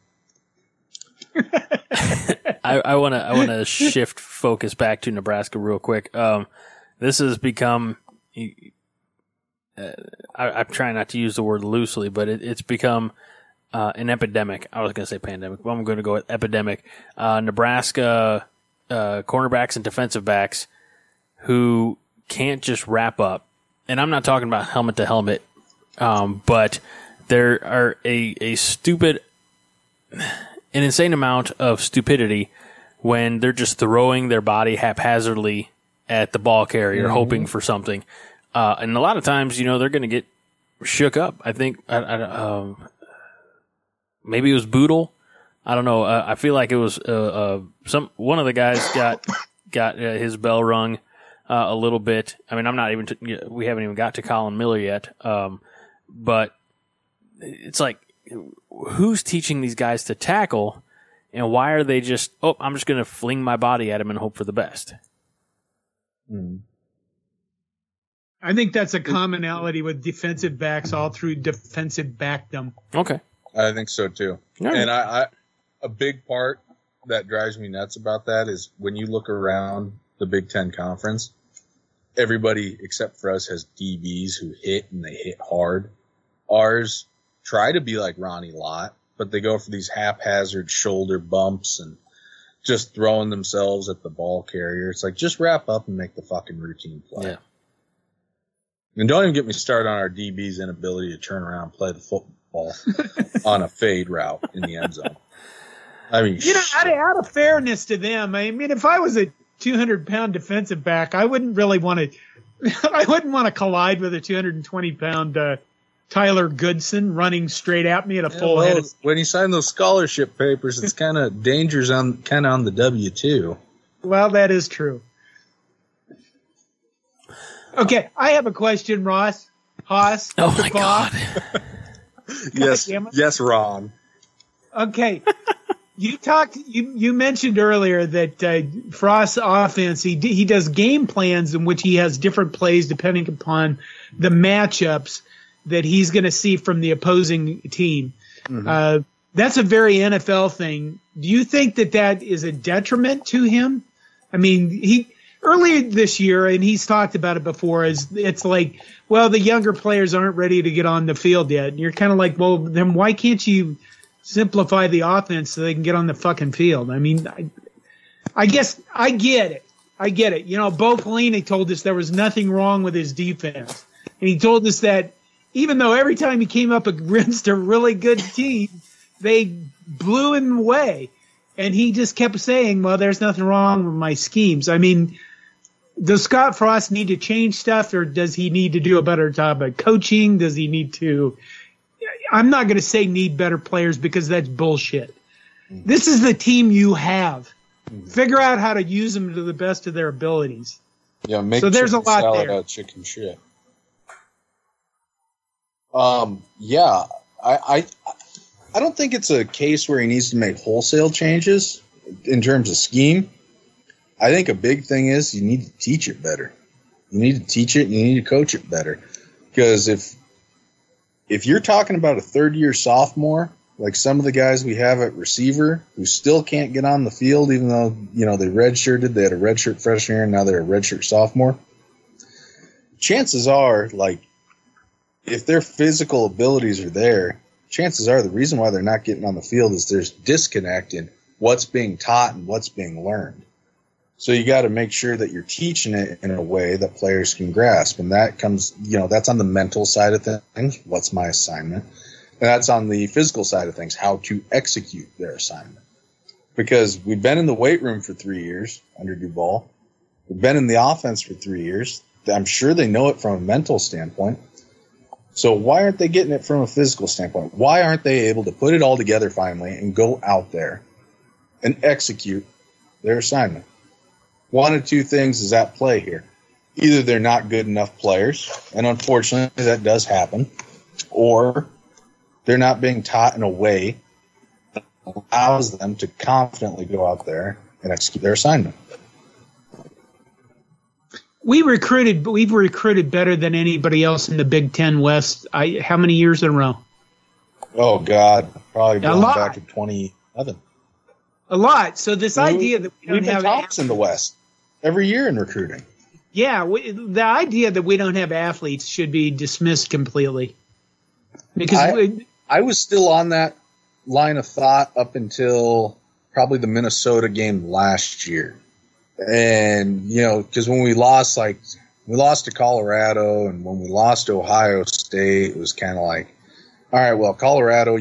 S3: I want to shift focus back to Nebraska real quick. This has become, I'm trying not to use the word loosely, but it's become an epidemic. I was going to say pandemic, but I'm going to go with epidemic. Nebraska cornerbacks and defensive backs who can't just wrap up. And I'm not talking about helmet to helmet, but there are an insane amount of stupidity when they're just throwing their body haphazardly at the ball carrier, hoping for something. And a lot of times, you know, they're going to get shook up. I think maybe it was Boodle. I don't know. I feel like it was one of the guys got his bell rung a little bit. I mean, we haven't even got to Colin Miller yet. But it's like, who's teaching these guys to tackle, and why are they just, I'm just going to fling my body at him and hope for the best?
S4: I think that's a commonality with defensive backs all through defensive backdom.
S3: Okay.
S5: I think so too. Right. And I a big part that drives me nuts about that is when you look around the Big Ten Conference, everybody except for us has DBs who hit, and they hit hard. Ours try to be like Ronnie Lott, but they go for these haphazard shoulder bumps and just throwing themselves at the ball carrier. It's like, just wrap up and make the fucking routine play. Yeah. And don't even get me started on our DB's inability to turn around and play the football on a fade route in the end zone. I mean,
S4: you know, out of fairness to them, I mean, if I was a 200-pound defensive back, I wouldn't really want to. I wouldn't want to collide with a 220-pound Tyler Goodson running straight at me at a full head.
S5: When you sign those scholarship papers, it's kind of dangers on the W-2.
S4: Well, that is true. Okay, I have a question, Ross. Haas.
S3: Oh my God.
S5: Yes, Ron.
S4: Okay. You mentioned earlier that Frost's offense, he does game plans in which he has different plays depending upon the matchups that he's going to see from the opposing team. Mm-hmm. That's a very NFL thing. Do you think that is a detriment to him? I mean, earlier this year, and he's talked about it before, it's like, well, the younger players aren't ready to get on the field yet. And you're kind of like, well, then why can't you simplify the offense so they can get on the fucking field? I mean, I guess I get it. You know, Bo Pelini told us there was nothing wrong with his defense. And he told us that even though every time he came up against a really good team, they blew him away. And he just kept saying, well, there's nothing wrong with my schemes. I mean, does Scott Frost need to change stuff, or does he need to do a better job at coaching? Does he need to – I'm not going to say need better players because that's bullshit. Mm-hmm. This is the team you have. Mm-hmm. Figure out how to use them to the best of their abilities.
S5: Yeah, make
S4: so there's a lot there.
S5: Out of chicken shit. Yeah, I don't think it's a case where he needs to make wholesale changes in terms of scheme. I think a big thing is you need to teach it better. You need to teach it and you need to coach it better. Because if you're talking about a third-year sophomore, like some of the guys we have at receiver who still can't get on the field even though, you know, they redshirted, they had a redshirt freshman year and now they're a redshirt sophomore, chances are, like, if their physical abilities are there, chances are the reason why they're not getting on the field is there's disconnect in what's being taught and what's being learned. So you got to make sure that you're teaching it in a way that players can grasp. And that comes, that's on the mental side of things. What's my assignment? And that's on the physical side of things, how to execute their assignment. Because we've been in the weight room for 3 years under Duval. We've been in the offense for 3 years. I'm sure they know it from a mental standpoint. So why aren't they getting it from a physical standpoint? Why aren't they able to put it all together finally and go out there and execute their assignment? One of two things is at play here. Either they're not good enough players, and unfortunately that does happen, or they're not being taught in a way that allows them to confidently go out there and execute their assignment.
S4: We've recruited better than anybody else in the Big Ten West. How many years in a row?
S5: Oh, God. Probably going back to 2011.
S4: A lot. So this idea that we don't have
S5: tops in the West every year in recruiting.
S4: Yeah, the idea that we don't have athletes should be dismissed completely. Because
S5: I was still on that line of thought up until probably the Minnesota game last year. And, because when we lost to Colorado and when we lost to Ohio State, it was kind of like, all right, well, Colorado,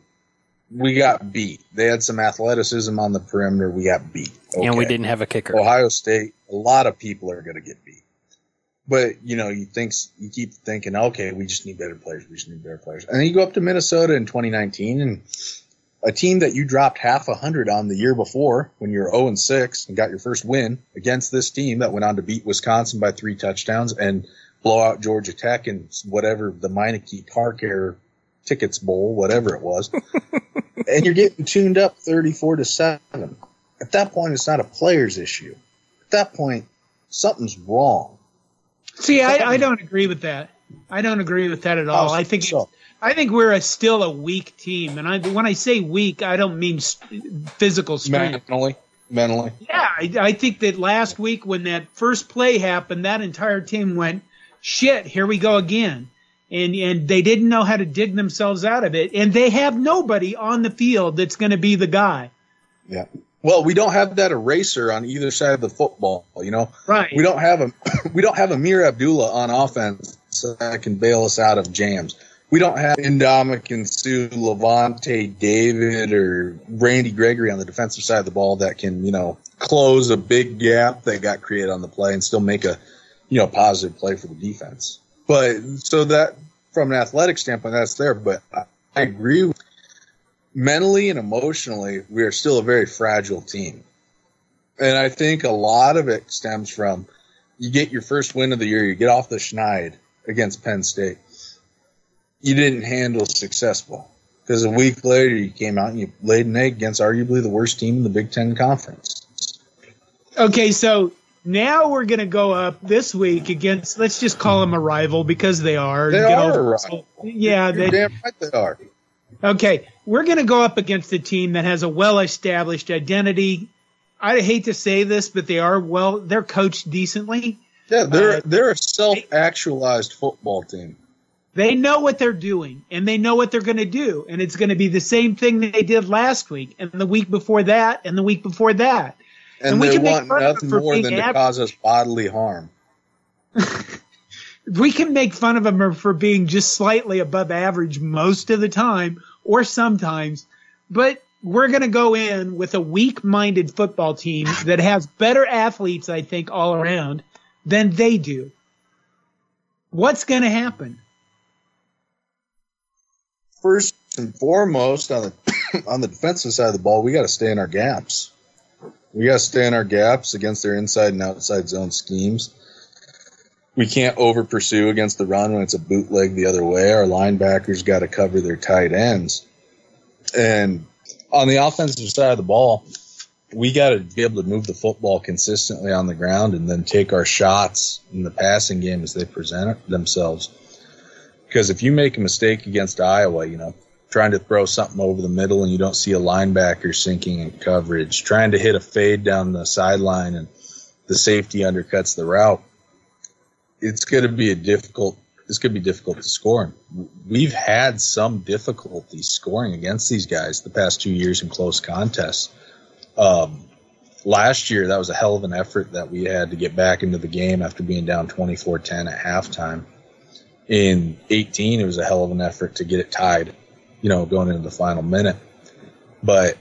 S5: we got beat. They had some athleticism on the perimeter. We got beat. Okay.
S3: And we didn't have a kicker.
S5: Ohio State, a lot of people are going to get beat. But, you keep thinking, okay, we just need better players. And then you go up to Minnesota in 2019 and a team that you dropped 100 on the year before when you were 0-6 and got your first win against this team that went on to beat Wisconsin by 3 touchdowns and blow out Georgia Tech in whatever the Meineke Park Air Tickets Bowl, whatever it was. And you're getting tuned up 34-7. At that point, it's not a player's issue. At that point, something's wrong.
S4: See, I don't agree with that. I don't agree with that at all. I think we're still a weak team, and when I say weak, I don't mean physical strength.
S5: Mentally.
S4: Yeah, I think that last week when that first play happened, that entire team went, shit, here we go again. And they didn't know how to dig themselves out of it, and they have nobody on the field that's going to be the guy.
S5: Yeah. Well, we don't have that eraser on either side of the football, Right. We don't have Amir Abdullah on offense that can bail us out of jams. We don't have Ndamukong Suh, Levante David, or Randy Gregory on the defensive side of the ball that can, close a big gap that got created on the play and still make a, positive play for the defense. But so that from an athletic standpoint, that's there. But I agree. Mentally and emotionally, we are still a very fragile team. And I think a lot of it stems from you get your first win of the year, you get off the schneid against Penn State. You didn't handle successful because a week later you came out and you laid an egg against arguably the worst team in the Big Ten Conference.
S4: Okay, so now we're going to go up this week against, let's just call them a rival because they are.
S5: They are a rival.
S4: Yeah.
S5: You're damn right they are.
S4: Okay, we're going to go up against a team that has a well-established identity. I hate to say this, but they're coached decently.
S5: Yeah, they're a self-actualized football team.
S4: They know what they're doing, and they know what they're going to do, and it's going to be the same thing that they did last week, and the week before that, and the week before that.
S5: And they want nothing more than to cause us bodily harm.
S4: We can make fun of them for being just slightly above average most of the time, or sometimes, but we're going to go in with a weak-minded football team that has better athletes, I think, all around than they do. What's going to happen?
S5: First and foremost, on the defensive side of the ball, we got to stay in our gaps. We got to stay in our gaps against their inside and outside zone schemes. We can't over pursue against the run when it's a bootleg the other way. Our linebackers got to cover their tight ends. And on the offensive side of the ball, we got to be able to move the football consistently on the ground and then take our shots in the passing game as they present themselves. Because if you make a mistake against Iowa, trying to throw something over the middle and you don't see a linebacker sinking in coverage, trying to hit a fade down the sideline and the safety undercuts the route, it's going to be a difficult this could be difficult to score. We've had some difficulty scoring against these guys the past 2 years in close contests. Last year, that was a hell of an effort that we had to get back into the game after being down 24-10 at halftime. In 18, it was a hell of an effort to get it tied, going into the final minute. But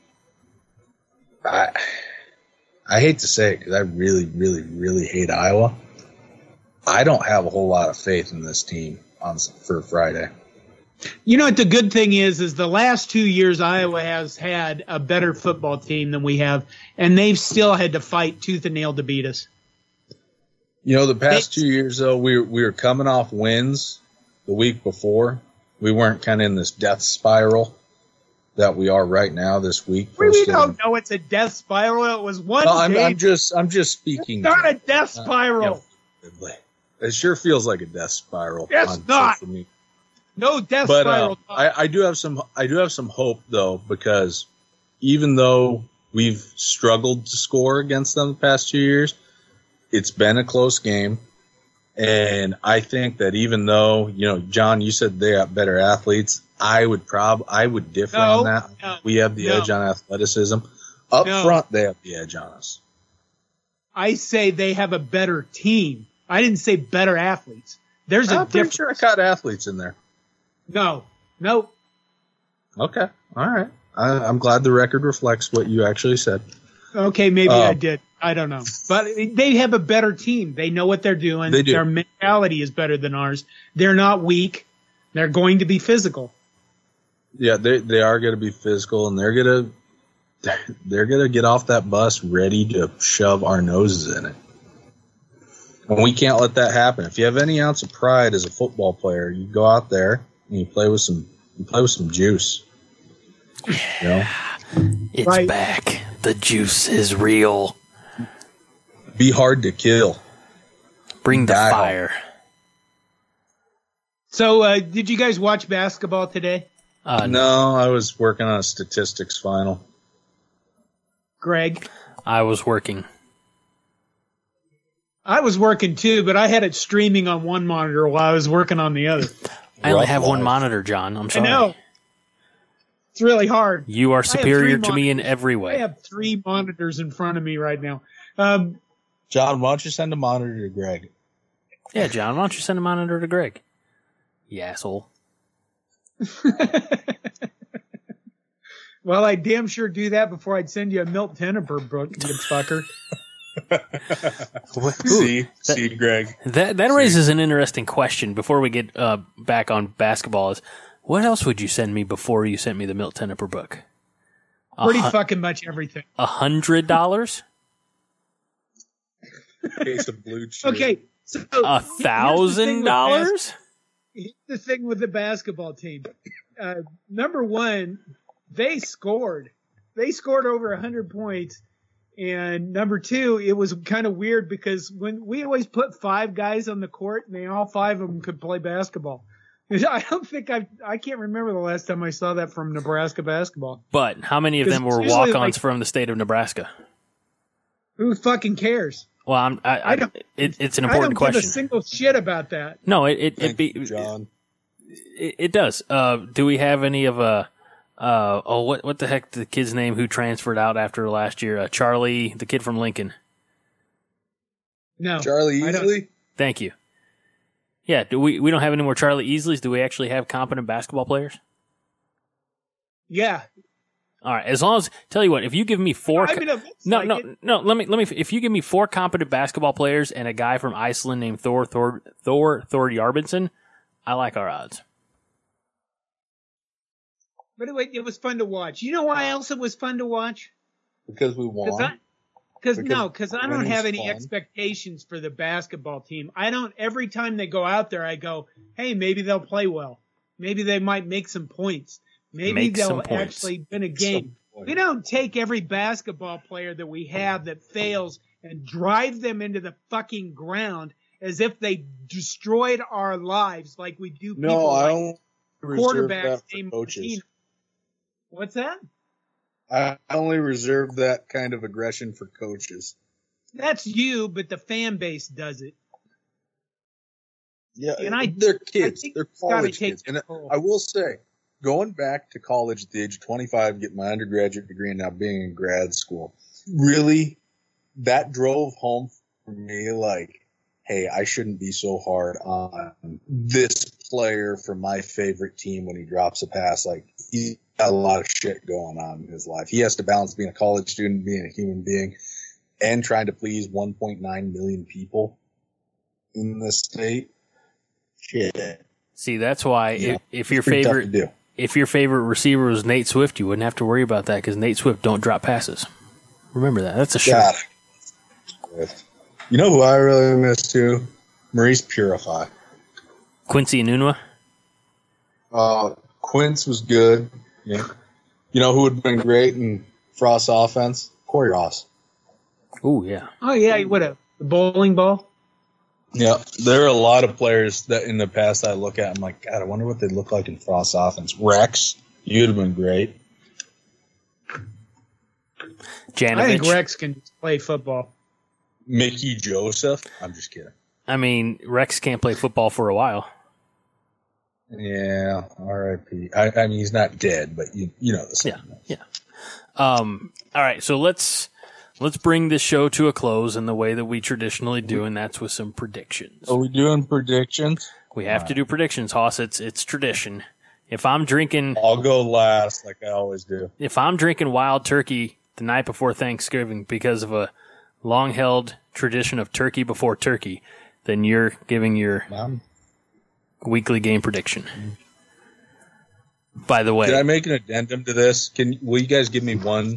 S5: I hate to say it because I really, really, really hate Iowa. I don't have a whole lot of faith in this team for Friday.
S4: You know what the good thing is the last 2 years Iowa has had a better football team than we have, and they've still had to fight tooth and nail to beat us.
S5: The past 2 years, though, we were coming off wins the week before. We weren't kind of in this death spiral that we are right now this week.
S4: We don't know it's a death spiral. It was one game.
S5: I'm just speaking.
S4: It's not a death spiral.
S5: It sure feels like a death spiral.
S4: It's not. No death spiral.
S5: I do have some hope though, because even though we've struggled to score against them the past 2 years, it's been a close game. And I think that even though, John, you said they got better athletes, I would differ on that.
S4: No,
S5: we have the edge on athleticism. Up front, they have the edge on us.
S4: I say they have a better team. I didn't say better athletes. There's a difference.
S5: I'm sure I caught athletes in there.
S4: No.
S5: Okay. All right. I'm glad the record reflects what you actually said.
S4: Okay, maybe I did. I don't know. But they have a better team. They know what they're doing.
S5: They do.
S4: Their mentality is better than ours. They're not weak. They're going to be physical.
S5: Yeah, they are going to be physical, and they're gonna get off that bus ready to shove our noses in it. And we can't let that happen. If you have any ounce of pride as a football player, you go out there and you play with some juice.
S3: It's right. Back. The juice is real.
S5: Be hard to kill.
S3: Bring the fire.
S4: So, did you guys watch basketball today?
S5: No, I was working on a statistics final.
S4: Greg?
S3: I was working.
S4: I was working too, but I had it streaming on one monitor while I was working on the other.
S3: I only have one monitor, John. I'm sorry.
S4: I know. It's really hard.
S3: You are superior to me in every way.
S4: I have 3 monitors in front of me right now.
S5: John, why don't you send a monitor to Greg?
S3: Yeah, John, why don't you send a monitor to Greg? You asshole.
S4: Well, I'd damn sure do that before I'd send you a Milt Tenneper book, you fucker.
S5: See, Greg.
S3: That raises an interesting question before we get back on basketball. Is what else would you send me before you sent me the Milt Tenneper book?
S4: Pretty fucking much everything.
S3: $100?
S5: Case of blue chew.
S4: Okay, so
S3: $1,000?
S4: Here's the thing with the basketball team. Number one, they scored. They scored over 100 points. And number two, it was kind of weird because when we always put 5 guys on the court and all 5 of them could play basketball. I don't think I can't remember the last time I saw that from Nebraska basketball.
S3: But how many of them were walk-ons from the state of Nebraska?
S4: Who fucking cares?
S3: Well, it's an important question.
S4: I don't give a single shit about that.
S3: No,
S5: John.
S3: It does. Do we have any of what the heck the kid's name who transferred out after last year? Charlie, the kid from Lincoln.
S4: No,
S5: Charlie Easley.
S3: Thank you. Yeah, we don't have any more Charlie Easleys? Do we actually have competent basketball players?
S4: Yeah.
S3: All right. As long as tell you what, if you give me 4, Let me. If you give me 4 competent basketball players and a guy from Iceland named Thor Jarbinson, I like our odds.
S4: But anyway, it was fun to watch. You know why else it was fun to watch?
S5: Because we won.
S4: Because I don't have any expectations for the basketball team. Every time they go out there, I go, hey, maybe they'll play well. Maybe they might make some points. Maybe they'll actually win a game. We don't take every basketball player that we have that fails and drive them into the fucking ground as if they destroyed our lives like we do people like quarterbacks named coaches. What's that?
S5: I only reserve that kind of aggression for coaches.
S4: That's you, but the fan base does it.
S5: Yeah,
S4: and
S5: they're kids. They're college kids. And
S4: control.
S5: I will say, going back to college at the age of 25, getting my undergraduate degree, and now being in grad school, really, that drove home for me like, hey, I shouldn't be so hard on this player from my favorite team when he drops a pass. Like, he's got a lot of shit going on in his life. He has to balance being a college student, being a human being, and trying to please 1.9 million people in the state. Shit.
S3: See, that's why if your favorite receiver was Nate Swift, you wouldn't have to worry about that because Nate Swift don't drop passes. Remember that. That's a shirt.
S5: You know who I really miss too? Maurice Purify.
S3: Quincy Enunwa?
S5: Quince was good. Yeah. You know who would have been great in Frost's offense? Corey Ross.
S3: Oh, yeah.
S4: Oh, yeah, he would have. The bowling ball?
S5: Yeah, there are a lot of players that in the past I look at, I'm like, God, I wonder what they'd look like in Frost's offense. Rex, you'd have been great.
S3: Janovich.
S4: I think Rex can play football.
S5: Mickey Joseph. I'm just kidding.
S3: I mean, Rex can't play football for a while.
S5: Yeah, R.I.P. I mean, he's not dead, but you know the same.
S3: Yeah. All right, so let's bring this show to a close in the way that we traditionally do, and that's with some predictions.
S5: Are we doing predictions?
S3: We have to do predictions, Hoss. It's tradition. If I'm drinking,
S5: I'll go last, like I always do.
S3: If I'm drinking wild turkey the night before Thanksgiving because of a long-held tradition of turkey before turkey, then you're giving your weekly game prediction. By the way,
S5: did I make an addendum to this? Will you guys give me one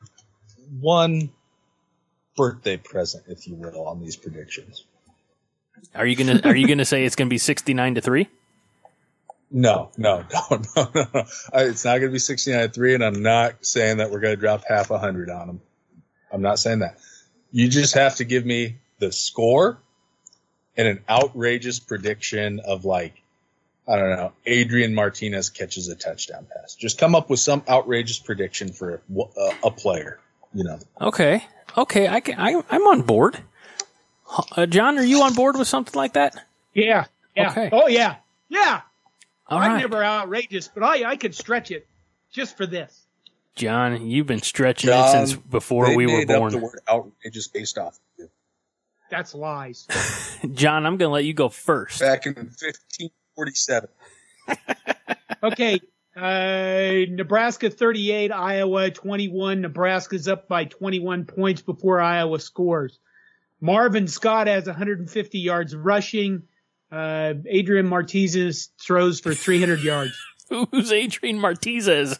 S5: birthday present, if you will, on these predictions?
S3: Are you gonna say it's gonna be 69-3?
S5: No. It's not gonna be 69-3, and I'm not saying that we're gonna drop half 100 on them. I'm not saying that. You just have to give me the score and an outrageous prediction of, like, I don't know, Adrian Martinez catches a touchdown pass. Just come up with some outrageous prediction for a player, you know.
S3: Okay, I'm on board. John, are you on board with something like that?
S4: Yeah.
S3: Okay.
S4: Oh, yeah.
S3: All
S4: I'm
S3: right.
S4: never outrageous, but I could stretch it just for this.
S3: John, you've been stretching it since before we were born.
S5: Up the word outrageous based off of you.
S4: That's lies.
S3: John, I'm going to let you go first.
S5: Back in 1547.
S4: Okay. Nebraska 38, Iowa 21. Nebraska's up by 21 points before Iowa scores. Marvin Scott has 150 yards rushing. Adrian Martinez throws for 300 yards.
S3: Who's Adrian Martinez?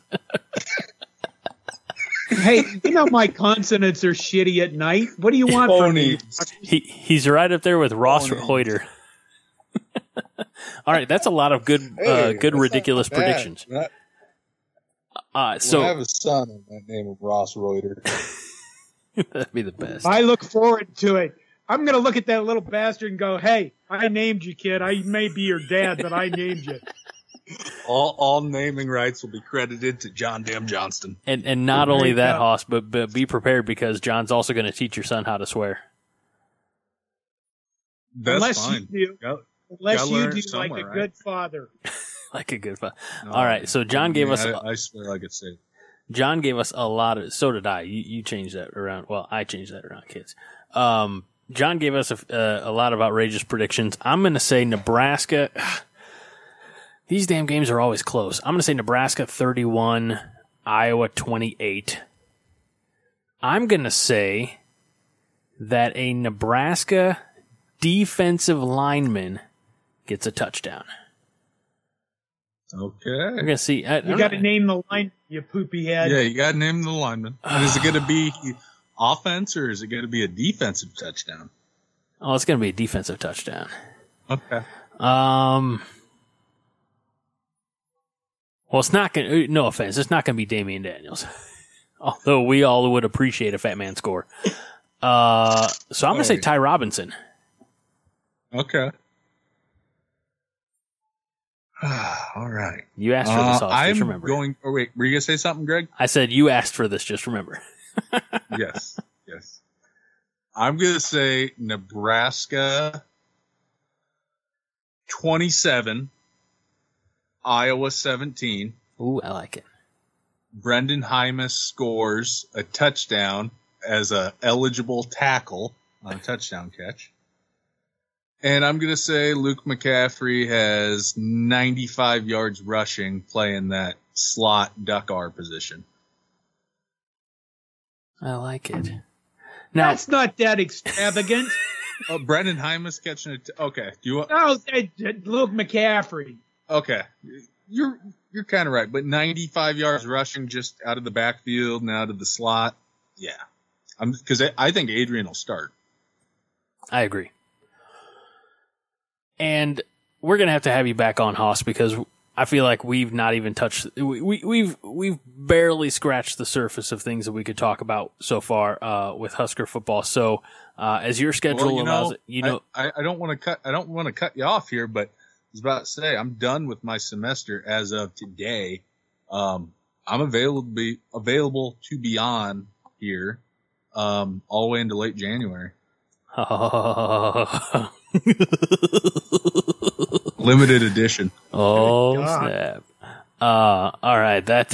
S4: Hey, you know my consonants are shitty at night. What do you want from me?
S3: He's right up there with Ross Hoyter. All right, that's a lot of good ridiculous predictions.
S5: So I have a son in the name of Ross Reuter.
S3: That'd be the best.
S4: I look forward to it. I'm going to look at that little bastard and go, hey, I named you, kid. I may be your dad, but I named you.
S5: All naming rights will be credited to John Dam Johnston.
S3: And not only that, Hoss, but be prepared because John's also going to teach your son how to swear.
S5: That's fine.
S4: Unless you do like a good father.
S3: Like a good father. All right, so John gave us...
S5: I swear I could say it.
S3: John gave us a lot of... So did I. You changed that around. Well, I changed that around, kids. John gave us a lot of outrageous predictions. I'm going to say Nebraska... These damn games are always close. I'm going to say Nebraska 31, Iowa 28. I'm going to say that a Nebraska defensive lineman gets a touchdown.
S5: Okay.
S3: We're going to see.
S4: You got to name the line, you poopy head.
S5: Yeah, you got to name the lineman. And is it going to be offense or is it going to be a defensive touchdown?
S3: Oh, it's going to be a defensive touchdown.
S5: Okay.
S3: Well, it's not going to, no offense, it's not going to be Damian Daniels. Although we all would appreciate a fat man score. So I'm going to say Ty Robinson.
S5: Okay. All right.
S3: You asked for this, just remember.
S5: Were you going to say something, Greg?
S3: I said you asked for this, just remember.
S5: Yes. I'm going to say Nebraska 27, Iowa 17.
S3: Ooh, I like it.
S5: Brendan Hymus scores a touchdown as a eligible tackle on a touchdown catch. And I'm going to say Luke McCaffrey has 95 yards rushing playing that slot duck R position.
S3: I like it. Now,
S4: that's not that extravagant.
S5: Brendan Hymus catching it. Okay. Do you want?
S4: Oh, Luke McCaffrey.
S5: Okay. You're kind of right, but 95 yards rushing just out of the backfield and out of the slot. Yeah. Because I think Adrian will start.
S3: I agree. And we're going to have you back on, Haas, because I feel like we've not even touched, we've barely scratched the surface of things that we could talk about so far, with Husker football. So, as your schedule allows it,
S5: I don't want to cut you off here, but I was about to say, I'm done with my semester as of today. I'm available to be on here, all the way into late January. Limited edition.
S3: Oh, snap. All right. That's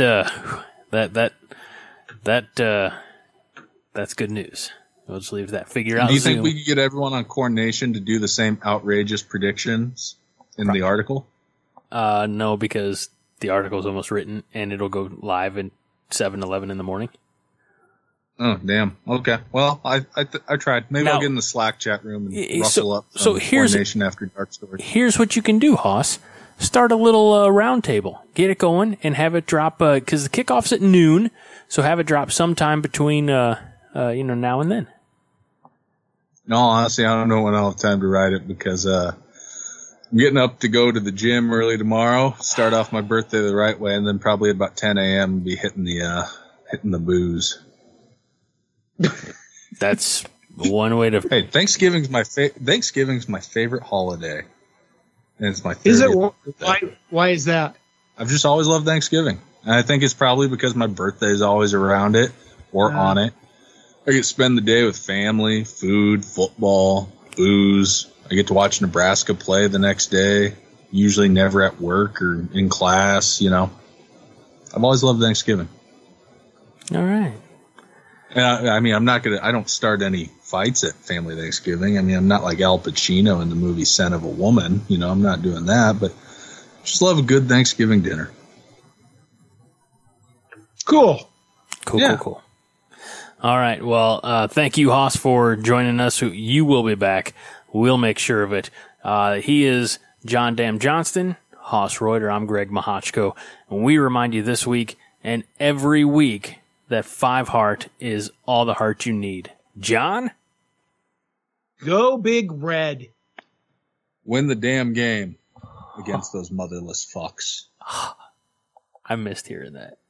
S3: good news. We'll just leave that figure out.
S5: Do you think we could get everyone on Corn Nation to do the same outrageous predictions in the article?
S3: No, because the article is almost written and it'll go live at 7:11 in the morning.
S5: Oh, damn. Okay. Well, I tried. Maybe I'll get in the Slack chat room and rustle up some Corn Nation After Dark stories.
S3: Here's what you can do, Haas. Start a little round table. Get it going and have it drop, because the kickoff's at noon, so have it drop sometime between, now and then.
S5: No, honestly, I don't know when I'll have time to write it because I'm getting up to go to the gym early tomorrow, start off my birthday the right way, and then probably about 10 a.m. be hitting the booze.
S3: That's one way to.
S5: Hey, Thanksgiving's my favorite holiday, and it's my favorite.
S4: Is it? Why is that?
S5: I've just always loved Thanksgiving, and I think it's probably because my birthday is always around it or on it. I get to spend the day with family, food, football, booze. I get to watch Nebraska play the next day. Usually never at work or in class. I've always loved Thanksgiving.
S3: All right.
S5: And I don't start any fights at family Thanksgiving. I mean, I'm not like Al Pacino in the movie Scent of a Woman. I'm not doing that, but just love a good Thanksgiving dinner.
S4: Cool.
S3: Cool. All right. Well, thank you, Haas, for joining us. You will be back. We'll make sure of it. He is John Dam Johnston, Haas Reuter. I'm Greg Mahochko. And we remind you this week and every week that 5 heart is all the heart you need. John?
S4: Go Big Red.
S5: Win the damn game against those motherless fucks.
S3: I missed hearing that.